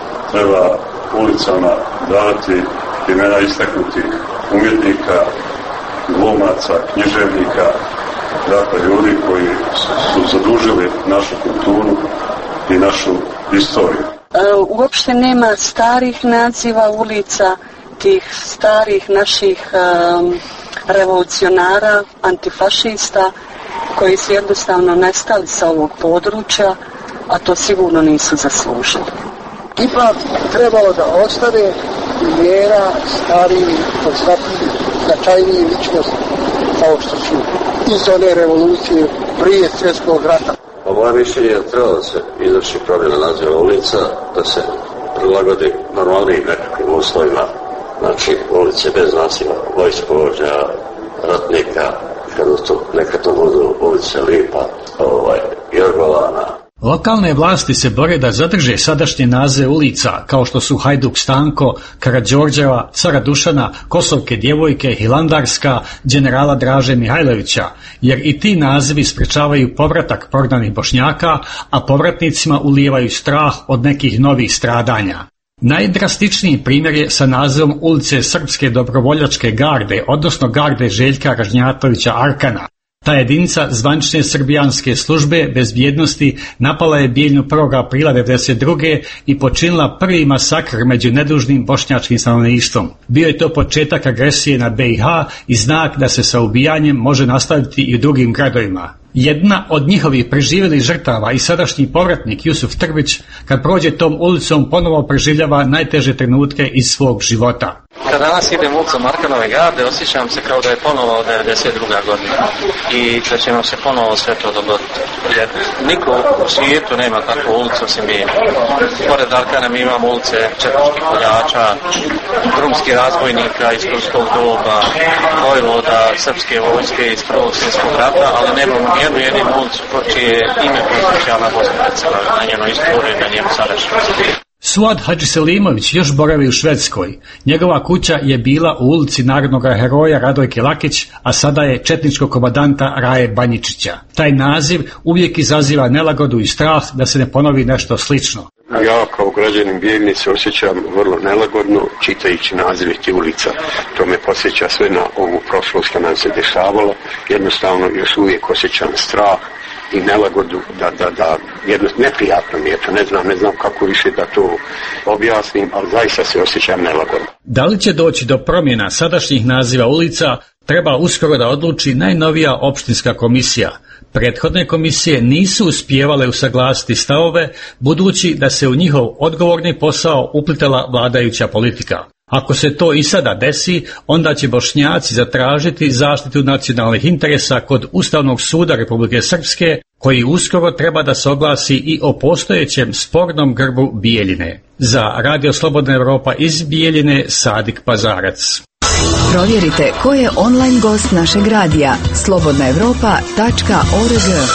treba ulicama davati imena istaknutih umjetnika, glumaca, književnika, dakle ljudi koji su zadužili našu kulturu i našu istoriju. E, uopšte nema starih naziva ulica, tih starih naših um, revolucionara, antifašista, koji su jednostavno nestali sa ovog područja, a to sigurno nisu zaslužili. Ipak trebalo da ostane imena stariji, poznatiji, značajniji ličnosti, kao što su iz one revolucije prije svjetskog rata. Po moje mišljenje je trebalo da se izvrši promjena naziva ulica, da se prilagodi normalnijim nekakvim uslovima, znači ulice bez naziva, vojskovođa, ratnika, kada to, neka to budu ulice Lipa, ovaj, Jorgovana. Lokalne vlasti se bore da zadrže sadašnje nazive ulica kao što su Hajduk Stanko, Karađorđeva, Cara Dušana, Kosovke djevojke, Hilandarska, generala Draže Mihajlovića, jer i ti nazivi sprečavaju povratak prognanih Bošnjaka, a povratnicima ulijevaju strah od nekih novih stradanja. Najdrastičniji primjer je sa nazivom ulice Srpske dobrovoljačke garde, odnosno garde Željka Ražnjatovića Arkana. Ta jedinica zvanične srbijanske službe bezbjednosti napala je Bijeljinu prvog aprila devedeset druge i počinila prvi masakr među nedužnim bošnjačkim stanovništvom. Bio je to početak agresije na B i H i znak da se sa ubijanjem može nastaviti i u drugim gradovima. Jedna od njihovih preživjelih žrtava i sadašnji povratnik Jusuf Trbić, kad prođe tom ulicom, ponovo preživljava najteže trenutke iz svog života. Kad danas idem ulicom Arkanove garde, osjećam se kao da je ponovo devedeset druga godina i da će nam se ponovo sve to dogoditi. Jer niko u svijetu nema takvu ulicu osim mi. Pored Arkana mi imamo ulice četničkih koljača, drumskih razbojnika iz turskog doba, vojvoda, srpske vojske iz prvog svjetskog rata, ali nemamo nijednu jedinu ulicu čije ime posjeća na Bosnu i Hercegovini, na njenu istoriju i na njenu sadašnjost. Suad Hadžiselimović još boravi u Švedskoj. Njegova kuća je bila u ulici narodnog heroja Radojke Lakić, a sada je četničkog komandanta Raje Banjičića. Taj naziv uvijek izaziva nelagodu i strah da se ne ponovi nešto slično. Ja kao građanin Bijeljine se osjećam vrlo nelagodno čitajući nazive tih ulica. To me posjeća sve na ovu prošlost što nam se dešavalo. Jednostavno još uvijek osjećam strah i nelagodu, da, da, da, jedno neprijatno mi je to, ne znam, ne znam kako više da to objasnim, ali zaista se osjećam nelagodno. Da li će doći do promjena sadašnjih naziva ulica, treba uskoro da odluči najnovija opštinska komisija. Prethodne komisije nisu uspijevale usaglasiti stavove, budući da se u njihov odgovorni posao uplitala vladajuća politika. Ako se to i sada desi, onda će Bošnjaci zatražiti zaštitu nacionalnih interesa kod Ustavnog suda Republike Srpske, koji uskoro treba da se oglasi i o postojećem spornom grbu Bijeljine. Za Radio Slobodna Evropa iz Bijeljine, Sadik Pazarac. Provjerite ko je online gost našeg radija slobodna evropa tačka org.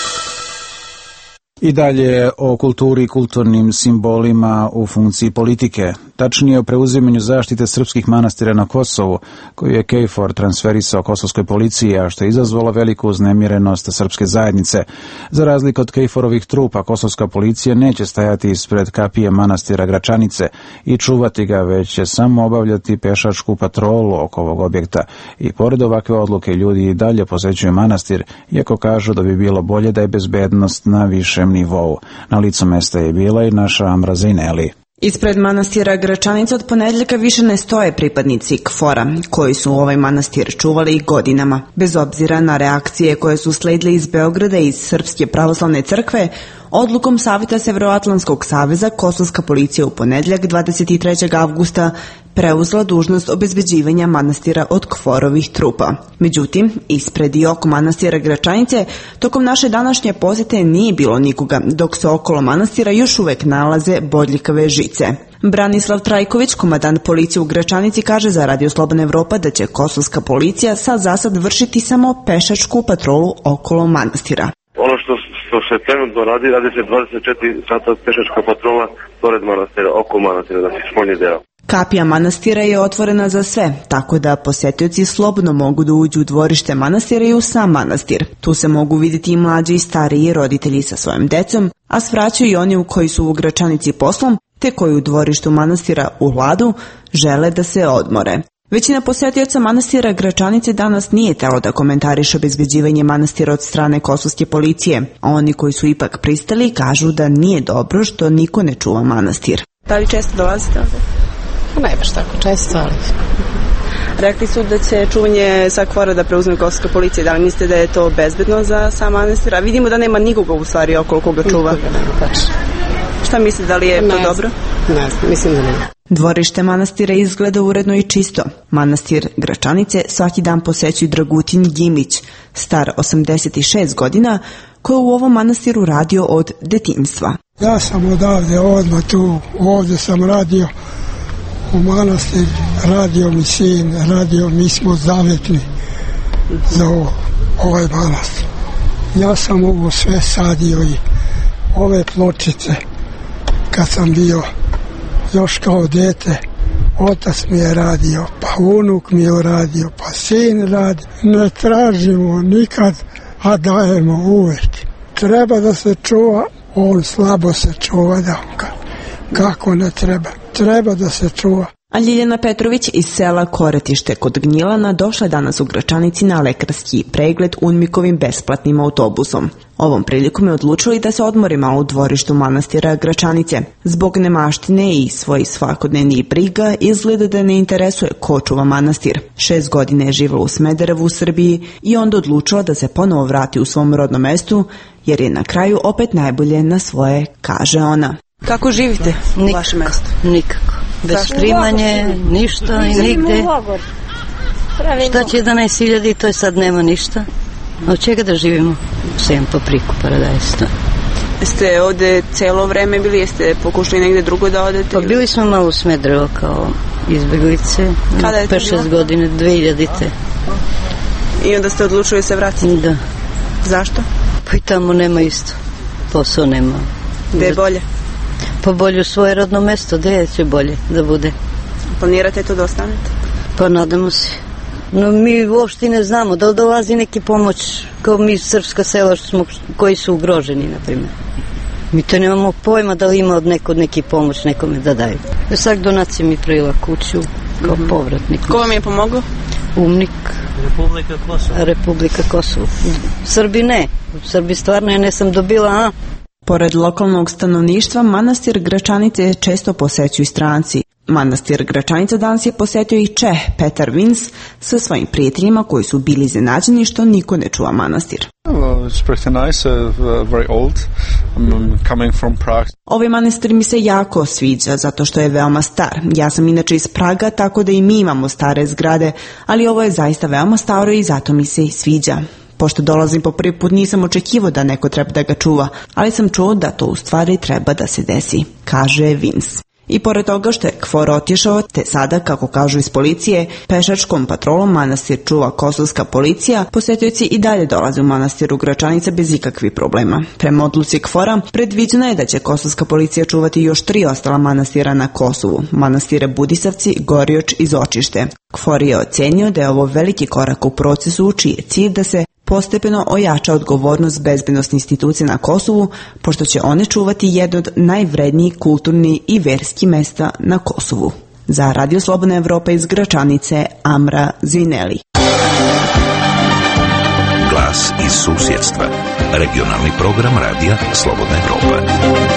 I dalje o kulturi i kulturnim simbolima u funkciji politike, tačnije o preuzimanju zaštite srpskih manastira na Kosovu, koju je KFOR transferisao kosovskoj policiji, a što je izazvalo veliku uznemirenost srpske zajednice. Za razliku od KFOR-ovih trupa, kosovska policija neće stajati ispred kapije manastira Gračanice i čuvati ga, već će samo obavljati pešačku patrolu oko ovog objekta. I pored ovakve odluke, ljudi i dalje posećuju manastir, iako kažu da bi bilo bolje da je bezbednost na višem nivou. Na licu mesta je bila i naša Amra Zejneli. Ispred manastira Gračanica od ponedjeljka više ne stoje pripadnici KFOR-a, koji su ovaj manastir čuvali godinama. Bez obzira na reakcije koje su sledile iz Beograda i iz Srpske pravoslavne crkve, odlukom Savjeta Severoatlantskog saveza kosovska policija u ponedjeljak dvadeset trećeg avgusta preuzela dužnost obezbeđivanja manastira od KFOR-ovih trupa. Međutim, ispred i oko manastira Gračanice tokom naše današnje posjete nije bilo nikoga, dok se okolo manastira još uvek nalaze bodljikave žice. Branislav Trajković, komandant policije u Gračanici, kaže za Radio Slobodna Evropa da će kosovska policija sad zasad vršiti samo pešačku patrolu okolo manastira. Ono što, što se trenutno radi, radi se dvadeset četiri sata pešačka patrola pored manastira, oko manastira, znači spoljni deo. Kapija manastira je otvorena za sve, tako da posetioci slobodno mogu da uđu u dvorište manastira i u sam manastir. Tu se mogu vidjeti i mlađi i stariji roditelji sa svojim decom, a svraćaju i oni u koji su u Gračanici poslom, te koji u dvorištu manastira u hladu žele da se odmore. Većina posetioca manastira Gračanice danas nije telo da komentariše obezbeđivanje manastira od strane kosovske policije, a oni koji su ipak pristali kažu da nije dobro što niko ne čuva manastir. Da li često dolazite ovdje? Ne baš tako često, ali... Rekli su da će čuvanje sa KFOR-a da preuzme kosovska policija. Da li mislite da je to bezbedno za sam manastir? A vidimo da nema nikoga u stvari okolo koga čuva. Šta mislite, da li je to dobro? Ne znam, mislim da nema. Dvorište manastira izgleda uredno i čisto. Manastir Gračanice svaki dan posećuju Dragutin Gimić, star osamdeset šest godina, koji je u ovom manastiru radio od detinjstva. Ja sam odavde, odmah tu, ovdje sam radio u manastir, radio mi sin, radio, mi smo zavetni za ovo, ovaj manastir. Ja sam ovo sve sadio i ove pločice kad sam bio još kao dete. Otac mi je radio, pa unuk mi je uradio, pa sin radi. Ne tražimo nikad, a dajemo uvijek. Treba da se čuva, on slabo se čuva, da on kaže. Kako ne treba? Treba da se čuva. A Ljiljana Petrović iz sela Koretište kod Gnjilana došla je danas u Gračanici na lekarski pregled Unmikovim besplatnim autobusom. Ovom prilikom je odlučila i da se odmori malo u dvorištu manastira Gračanice. Zbog nemaštine i svojih svakodnevnih briga izgleda da ne interesuje ko čuva manastir. Šest godine je živjela u Smederevu u Srbiji i onda odlučila da se ponovo vrati u svom rodnom mestu, jer je na kraju opet najbolje na svoje, kaže ona. Kako živite u vašem mestu? Nikako. Bez primanje, ništa i nigde. Šta će jedanaest hiljada i to je sad nema ništa. Od čega da živimo? Sem Papriku, paradajsta. Ste ovde celo vreme bili, jeste pokušali negde drugo da odete? Pa bili smo malo u Smederevo kao izbeglice. Kada je to pet šest godine, dve hiljadite. I onda ste odlučili se vratiti? Da. Zašto? Pa i tamo nema isto. Posao nema. Gde je bolje? Pa bolje u svoje rodno mesto, gde će bolje da bude. Planirate to da ostanete? Pa nadamo se. No mi uopšte ne znamo da li dolazi neki pomoć kao mi srpska sela što smo, koji su ugroženi, na primjer. Mi to nemamo pojma da li ima od neko neki pomoć nekome da daju. Svak donacija mi pravila kuću kao mm-hmm. povratnik. Ko vam je pomogao? Umnik. Republika Kosovo. Republika Kosovo. Srbi ne. U Srbi stvarno ja ne sam dobila, a? Pored lokalnog stanovništva, manastir Gračanice često posećuju stranci. Manastir Gračanica danas je posetio i Čeh Petar Vins sa svojim prijateljima koji su bili iznenađeni što niko ne čuva manastir. Ovaj manastir mi se jako sviđa zato što je veoma star. Ja sam inače iz Praga, tako da i mi imamo stare zgrade, ali ovo je zaista veoma staro i zato mi se i sviđa. Pošto dolazim po prvi put nisam očekivao da neko treba da ga čuva, ali sam čuo da to u stvari treba da se desi, kaže Vins. I pored toga što je KFOR otišao, te sada, kako kažu iz policije, pešačkom patrolom manastir čuva kosovska policija, posetioci i dalje dolaze u manastir u Gračanice bez ikakvih problema. Prema odluci KFOR-a, predviđeno je da će kosovska policija čuvati još tri ostala manastira na Kosovu, manastire Budisavci, Gorjoč i Zočište. KFOR je ocenio da je ovo veliki korak u procesu u čiji je cilj da se postepeno ojača odgovornost bezbednosnih institucija na Kosovu, pošto će one čuvati jedno od najvrednijih kulturnih i verskih mesta na Kosovu. Za Radio Slobodna Evropa iz Gračanice, Amra Zineli. Glas iz susjedstva. Regionalni program Radija Slobodna Evropa.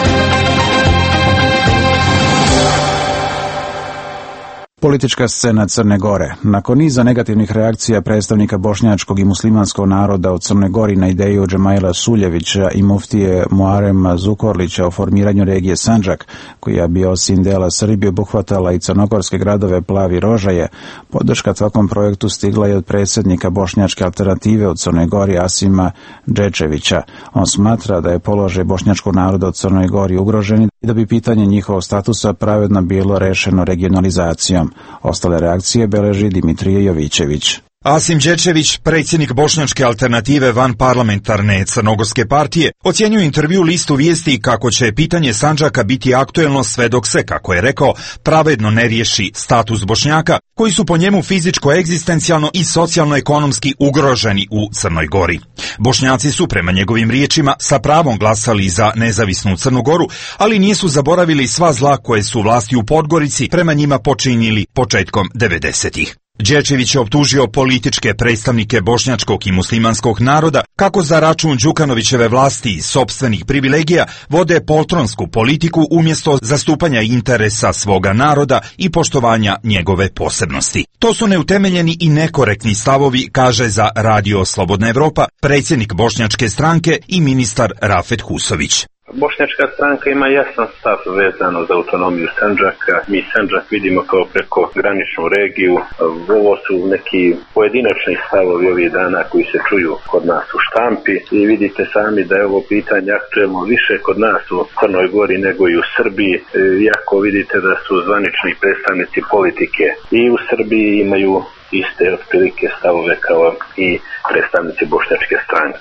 Politička scena Crne Gore. Nakon niza negativnih reakcija predstavnika bošnjačkog i muslimanskog naroda u Crnoj Gori na ideju Džemaila Suljevića i muftije Muarema Zukorlića o formiranju regije Sandžak, koja bi osim dela Srbije obuhvatala i crnogorske gradove Plav i Rožaje, podrška takvom projektu stigla je od predsjednika bošnjačke alternative u Crnoj Gori Asima Džečevića. On smatra da je položaj bošnjačkog naroda u Crnoj Gori ugrožen i da bi pitanje njihovog statusa pravedno bilo rešeno regionalizacijom. Ostale reakcije beleži Dimitrije Jovićević. Asim Đečević, predsjednik bošnjačke alternative vanparlamentarne crnogorske partije, ocjenjuje intervju listu vijesti kako će pitanje Sandžaka biti aktuelno sve dok se, kako je rekao, pravedno ne riješi status Bošnjaka, koji su po njemu fizičko, egzistencijalno i socijalno-ekonomski ugroženi u Crnoj Gori. Bošnjaci su, prema njegovim riječima, sa pravom glasali za nezavisnu Crnu Goru, ali nisu zaboravili sva zla koje su vlasti u Podgorici prema njima počinili početkom devedesetih. Đečević je optužio političke predstavnike bošnjačkog i muslimanskog naroda kako za račun Đukanovićeve vlasti i sopstvenih privilegija vode poltronsku politiku umjesto zastupanja interesa svoga naroda i poštovanja njegove posebnosti. To su neutemeljeni i nekorektni stavovi, kaže za Radio Slobodna Evropa predsjednik bošnjačke stranke i ministar Rafet Husović. Bošnjačka stranka ima jasan stav vezano za autonomiju Sandžaka. Mi Sandžak vidimo kao preko graničnu regiju. Ovo su neki pojedinačni stavovi ovih dana koji se čuju kod nas u štampi i vidite sami da je ovo pitanje aktuelno više kod nas u Crnoj Gori nego i u Srbiji. Iako vidite da su zvanični predstavnici politike i u Srbiji imaju iste otprilike stavove kao i predstavnici bošnjačke stranke.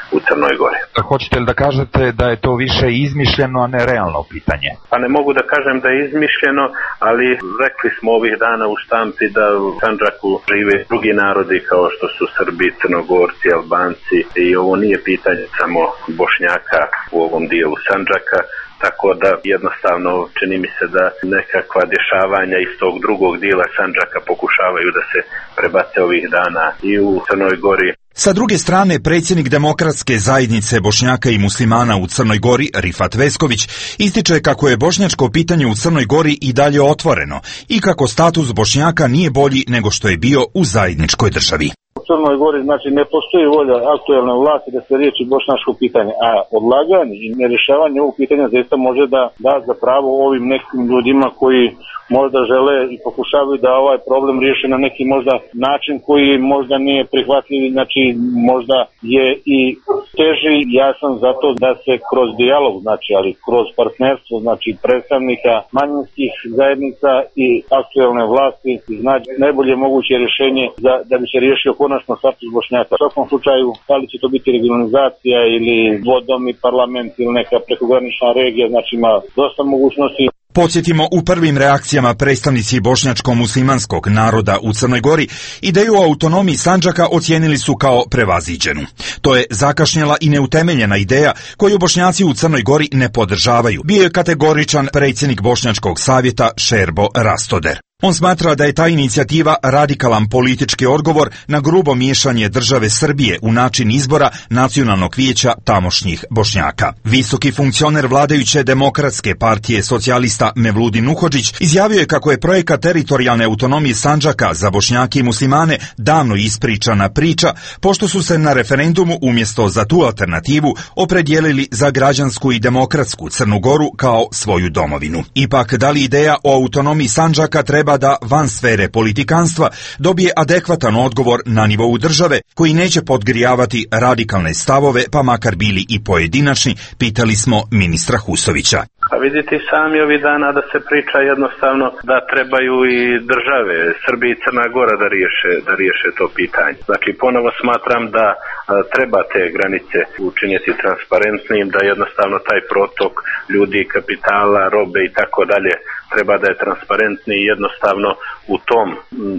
u Crnoj Gori. Hoćete li da kažete da je to više izmišljeno, a ne realno pitanje? Pa ne mogu da kažem da je izmišljeno, ali rekli smo ovih dana u štampi da u Sandžaku žive drugi narodi kao što su Srbi, Crnogorci, Albanci i ovo nije pitanje samo Bošnjaka u ovom dijelu Sandžaka. Tako da jednostavno čini mi se da nekakva dešavanja iz tog drugog dijela Sandžaka pokušavaju da se prebace ovih dana i u Crnoj Gori. Sa druge strane, predsjednik Demokratske zajednice Bošnjaka i muslimana u Crnoj Gori, Rifat Vesković, ističe kako je bošnjačko pitanje u Crnoj Gori i dalje otvoreno i kako status Bošnjaka nije bolji nego što je bio u zajedničkoj državi. U Crnoj Gori znači ne postoji volja aktualne vlasti da se riješi bošnjačko pitanje, a odlaganje i nerješavanje ovog pitanja zaista može da da za pravo ovim nekim ljudima koji možda žele i pokušavaju da ovaj problem riješe na neki možda način koji možda nije prihvatljiv, znači možda je i teži. Ja sam zato da se kroz dijalog, znači ali kroz partnerstvo, znači predstavnika manjinskih zajednica i aktualne vlasti znači najbolje moguće rješenje za, da bi se riješio konačno status Bošnjaka. U svakom slučaju, da li će to biti regionalizacija ili dvodomni parlament ili neka prekogranična regija, znači ima dosta mogućnosti. Podsjetimo, u prvim reakcijama predstavnici bošnjačko-muslimanskog naroda u Crnoj Gori ideju o autonomiji Sandžaka ocijenili su kao prevaziđenu. To je zakašnjela i neutemeljena ideja koju Bošnjaci u Crnoj Gori ne podržavaju. Bio je kategoričan predsjednik Bošnjačkog savjeta Šerbo Rastoder. On smatra da je ta inicijativa radikalan politički odgovor na grubo miješanje države Srbije u način izbora Nacionalnog vijeća tamošnjih Bošnjaka. Visoki funkcioner vladajuće Demokratske partije socijalista Mevludin Nuhodžić izjavio je kako je projekat teritorijalne autonomije Sandžaka za Bošnjake i muslimane davno ispričana priča, pošto su se na referendumu umjesto za tu alternativu opredijelili za građansku i demokratsku Crnu Goru kao svoju domovinu. Ipak, da li ideja o autonomiji Sandžaka treba da van sfere politikanstva dobije adekvatan odgovor na nivou države koji neće podgrijavati radikalne stavove, pa makar bili i pojedinačni, pitali smo ministra Husovića. A vidite sami ovih dana da se priča jednostavno da trebaju i države, Srbija i Crna Gora da riješe, da riješe to pitanje. Znači ponovo smatram da a, treba te granice učiniti transparentnim, da jednostavno taj protok ljudi, kapitala, robe i tako dalje treba da je transparentni i jednostavno u tom,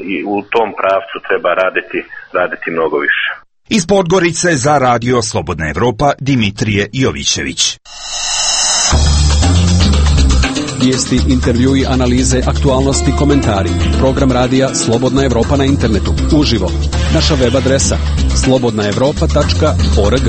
u tom pravcu treba raditi, raditi mnogo više. Iz Podgorice za Radio Slobodna Evropa, Dimitrije Jovićević. Vijesti, intervjui, analize, aktualnosti, komentari. Program radija Slobodna Evropa na internetu. Uživo. Naša web adresa slobodna evropa tačka org.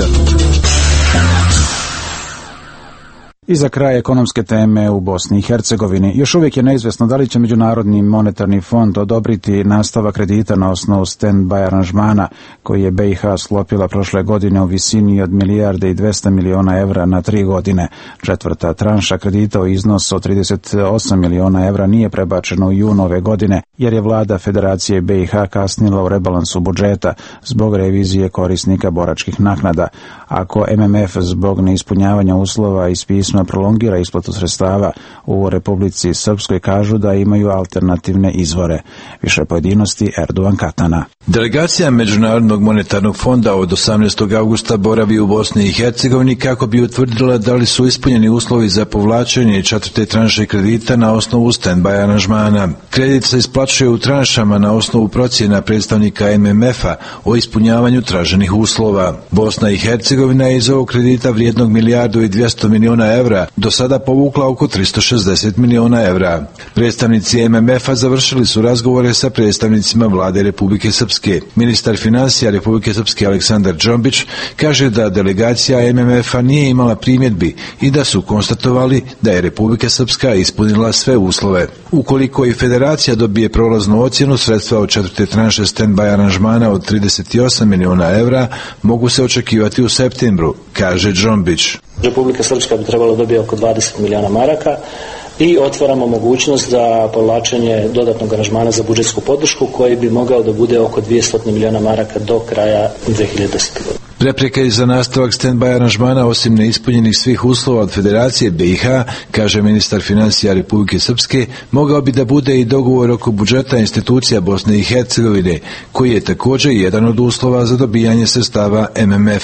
I za kraj ekonomske teme u Bosni i Hercegovini. Još uvijek je neizvjesno da li će Međunarodni monetarni fond odobriti nastavak kredita na osnovu stand-by aranžmana koji je B i H sklopila prošle godine u visini od milijarde i dvesta miliona evra na tri godine. Četvrta tranša kredita u iznosu od trideset osam miliona evra nije prebačena u junu ove godine jer je vlada Federacije B i H kasnila u rebalansu budžeta zbog revizije korisnika boračkih naknada. Ako M M F zbog neispunjavanja uslova iz pisma prolongira isplatu sredstava u Republici Srpskoj, kažu da imaju alternativne izvore. Više pojedinosti Erdogan Katana. Delegacija Međunarodnog monetarnog fonda od osamnaestog augusta boravi u Bosni i Hercegovini kako bi utvrdila da li su ispunjeni uslovi za povlačenje četvrte tranše kredita na osnovu stand-by aranžmana. Kredit se isplaćuje u tranšama na osnovu procjena predstavnika M M F-a o ispunjavanju traženih uslova. Bosna i Hercegovina je iz ovog kredita vrijednog milijardu i dvjesto miliona evra do sada povukla oko tristo šezdeset miliona evra. Predstavnici M M F-a završili su razgovore sa predstavnicima vlade Republike Srpske. Ministar financija Republike Srpske Aleksandar Džombić kaže da delegacija M M F-a nije imala primjedbi i da su konstatovali da je Republika Srpska ispunila sve uslove. Ukoliko i Federacija dobije prolaznu ocjenu, sredstva od četvrte tranše stand-by aranžmana od trideset osam miliona evra mogu se očekivati u septembru, kaže Džombić. Republika Srpska bi trebala dobiti oko dvadeset miliona maraka i otvaramo mogućnost za povlačenje dodatnog aranžmana za budžetsku podršku koji bi mogao da bude oko dvjesto miliona maraka do kraja dvije hiljade desete. godine. Prepreka za nastavak stand-by aranžmana osim neispunjenih svih uslova od Federacije B i H, kaže ministar financija Republike Srpske, mogao bi da bude i dogovor oko budžeta institucija Bosne i Hercegovine, koji je također jedan od uslova za dobijanje sredstava M M F-a.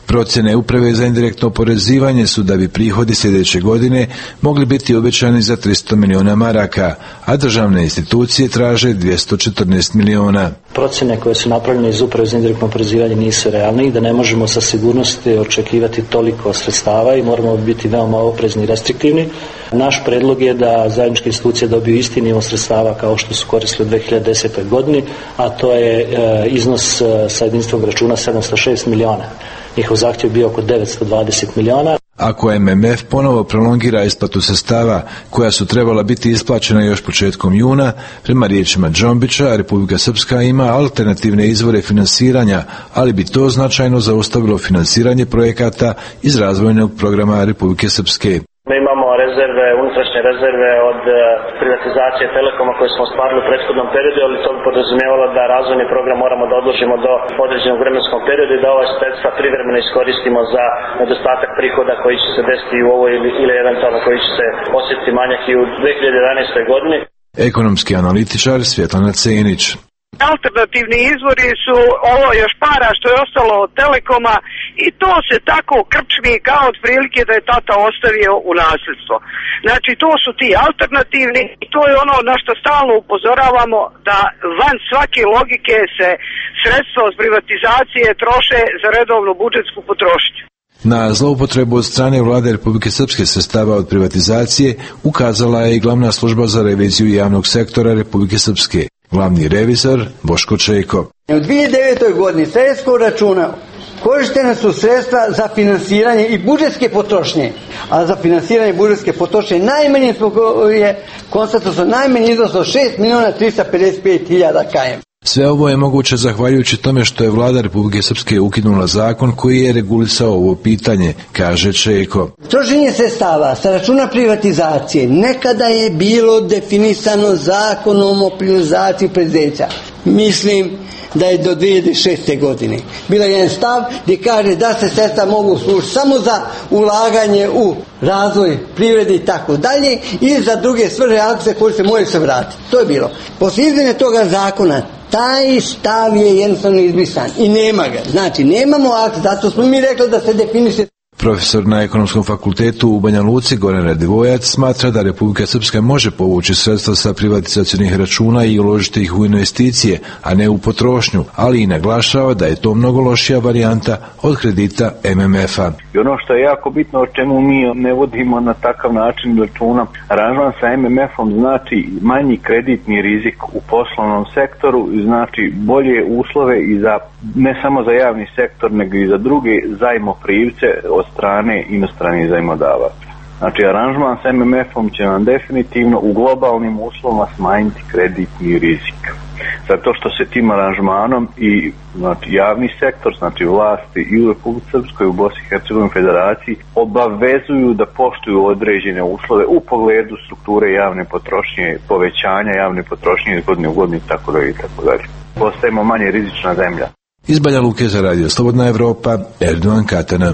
Procjene Uprave za indirektno oporezivanje su da bi prihodi sljedeće godine mogli biti uvećani za tristo milijuna maraka, a državne institucije traže dvjesto četrnaest milijuna. Procjene koje su napravljene iz Uprave za indirektno oporezivanje nisu realne i da ne možemo sa sigurnosti očekivati toliko sredstava i moramo biti veoma oprezni i restriktivni. Naš predlog je da zajedničke institucije dobiju isti nivo sredstava kao što su koristili u dve hiljade desete. godini, a to je e, iznos e, sa jedinstvenog računa sedamsto šest milijuna. Njihov zahtjev bio oko devetsto dvadeset milijuna. Ako M M F ponovo prolongira isplatu sredstava koja su trebala biti isplaćena još početkom juna, prema riječima Džombića, Republika Srpska ima alternativne izvore finansiranja, ali bi to značajno zaustavilo finansiranje projekata iz razvojnog programa Republike Srpske. Mi imamo rezerve, unutrašnje rezerve od privatizacije Telekoma koje smo ostvarili u prethodnom periodu, ali to bi podrazumijevalo da razvojni program moramo da odložimo do određenog vremenskog perioda i da ova sredstva privremeno iskoristimo za nedostatak prihoda koji će se desiti u ovoj ili, ili eventualno koji će se osjetiti manjak i u dve hiljade jedanaestoj. godini. Ekonomski analitičar Svjetlana Cenić. Alternativni izvori su ovo još para što je ostalo od Telekoma i to se tako krčmi kao otprilike da je tata ostavio u nasljedstvo. Znači to su ti alternativni i to je ono na što stalno upozoravamo da van svake logike se sredstva od privatizacije troše za redovnu budžetsku potrošnju. Na zloupotrebu od strane vlade Republike Srpske sredstava od privatizacije ukazala je i glavna služba za reviziju javnog sektora Republike Srpske. Glavni revizor Boško Čejko. U dvije hiljade devetoj. godini sa eskom računa korištene su sredstva za finansiranje i budžetske potrošnje, a za finansiranje budžetske potrošnje najmanje je konstatovano najmanji iznos od šest milijuna tristo pedeset pet hiljada km. Sve ovo je moguće zahvaljujući tome što je vlada Republike Srpske ukinula zakon koji je regulisao ovo pitanje, kaže Čejko. Trošenje sredstava sa računa privatizacije nekada je bilo definisano zakonom o privatizaciji preduzeća. Mislim da je do dvije hiljade šeste. godine. Bila je jedan stav gdje kaže da se sredstva mogu služiti samo za ulaganje u razvoj privrede i tako dalje i za druge svrhe akcije koje se moraju se vratiti. To je bilo. Poslije izmjene toga zakona taj stav je jednostavno izbrisan i nema ga. Znači nemamo akt, zato smo mi rekli da se definiše. Profesor na Ekonomskom fakultetu u Banja Luci Goran Radivojac smatra da Republika Srpska može povući sredstva sa privatizacionih računa i uložiti ih u investicije, a ne u potrošnju, ali i naglašava da je to mnogo lošija varijanta od kredita M M F-a. I ono što je jako bitno, o čemu mi ne vodimo na takav način računa, aranžman sa M M F-om znači manji kreditni rizik u poslovnom sektoru, znači bolje uslove i za ne samo za javni sektor, nego i za druge zajmoprimce od strane inostranih zajmodavaca. Znači, aranžman s M M F-om će nam definitivno u globalnim uslovima smanjiti kreditni rizik. Zato što se tim aranžmanom i znači, javni sektor, znači vlasti i u Republici Srpskoj i u Bosni i Hercegovini Federaciji obavezuju da poštuju određene uslove u pogledu strukture javne potrošnje, povećanja javne potrošnje iz godine u godinu i tako dalje i tako dalje. Postajemo manje rizična zemlja. Iz Banja Luke za radio Slobodna Evropa, Erdogan Katana.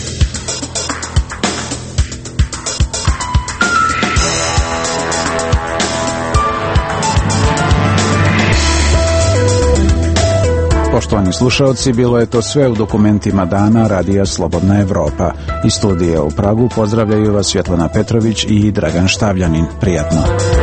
Poštovani slušalci, bilo je to sve u dokumentima dana radija Slobodna Evropa. Iz studija u Pragu pozdravljaju vas Svjetlana Petrović i Dragan Štavljanin. Prijatno.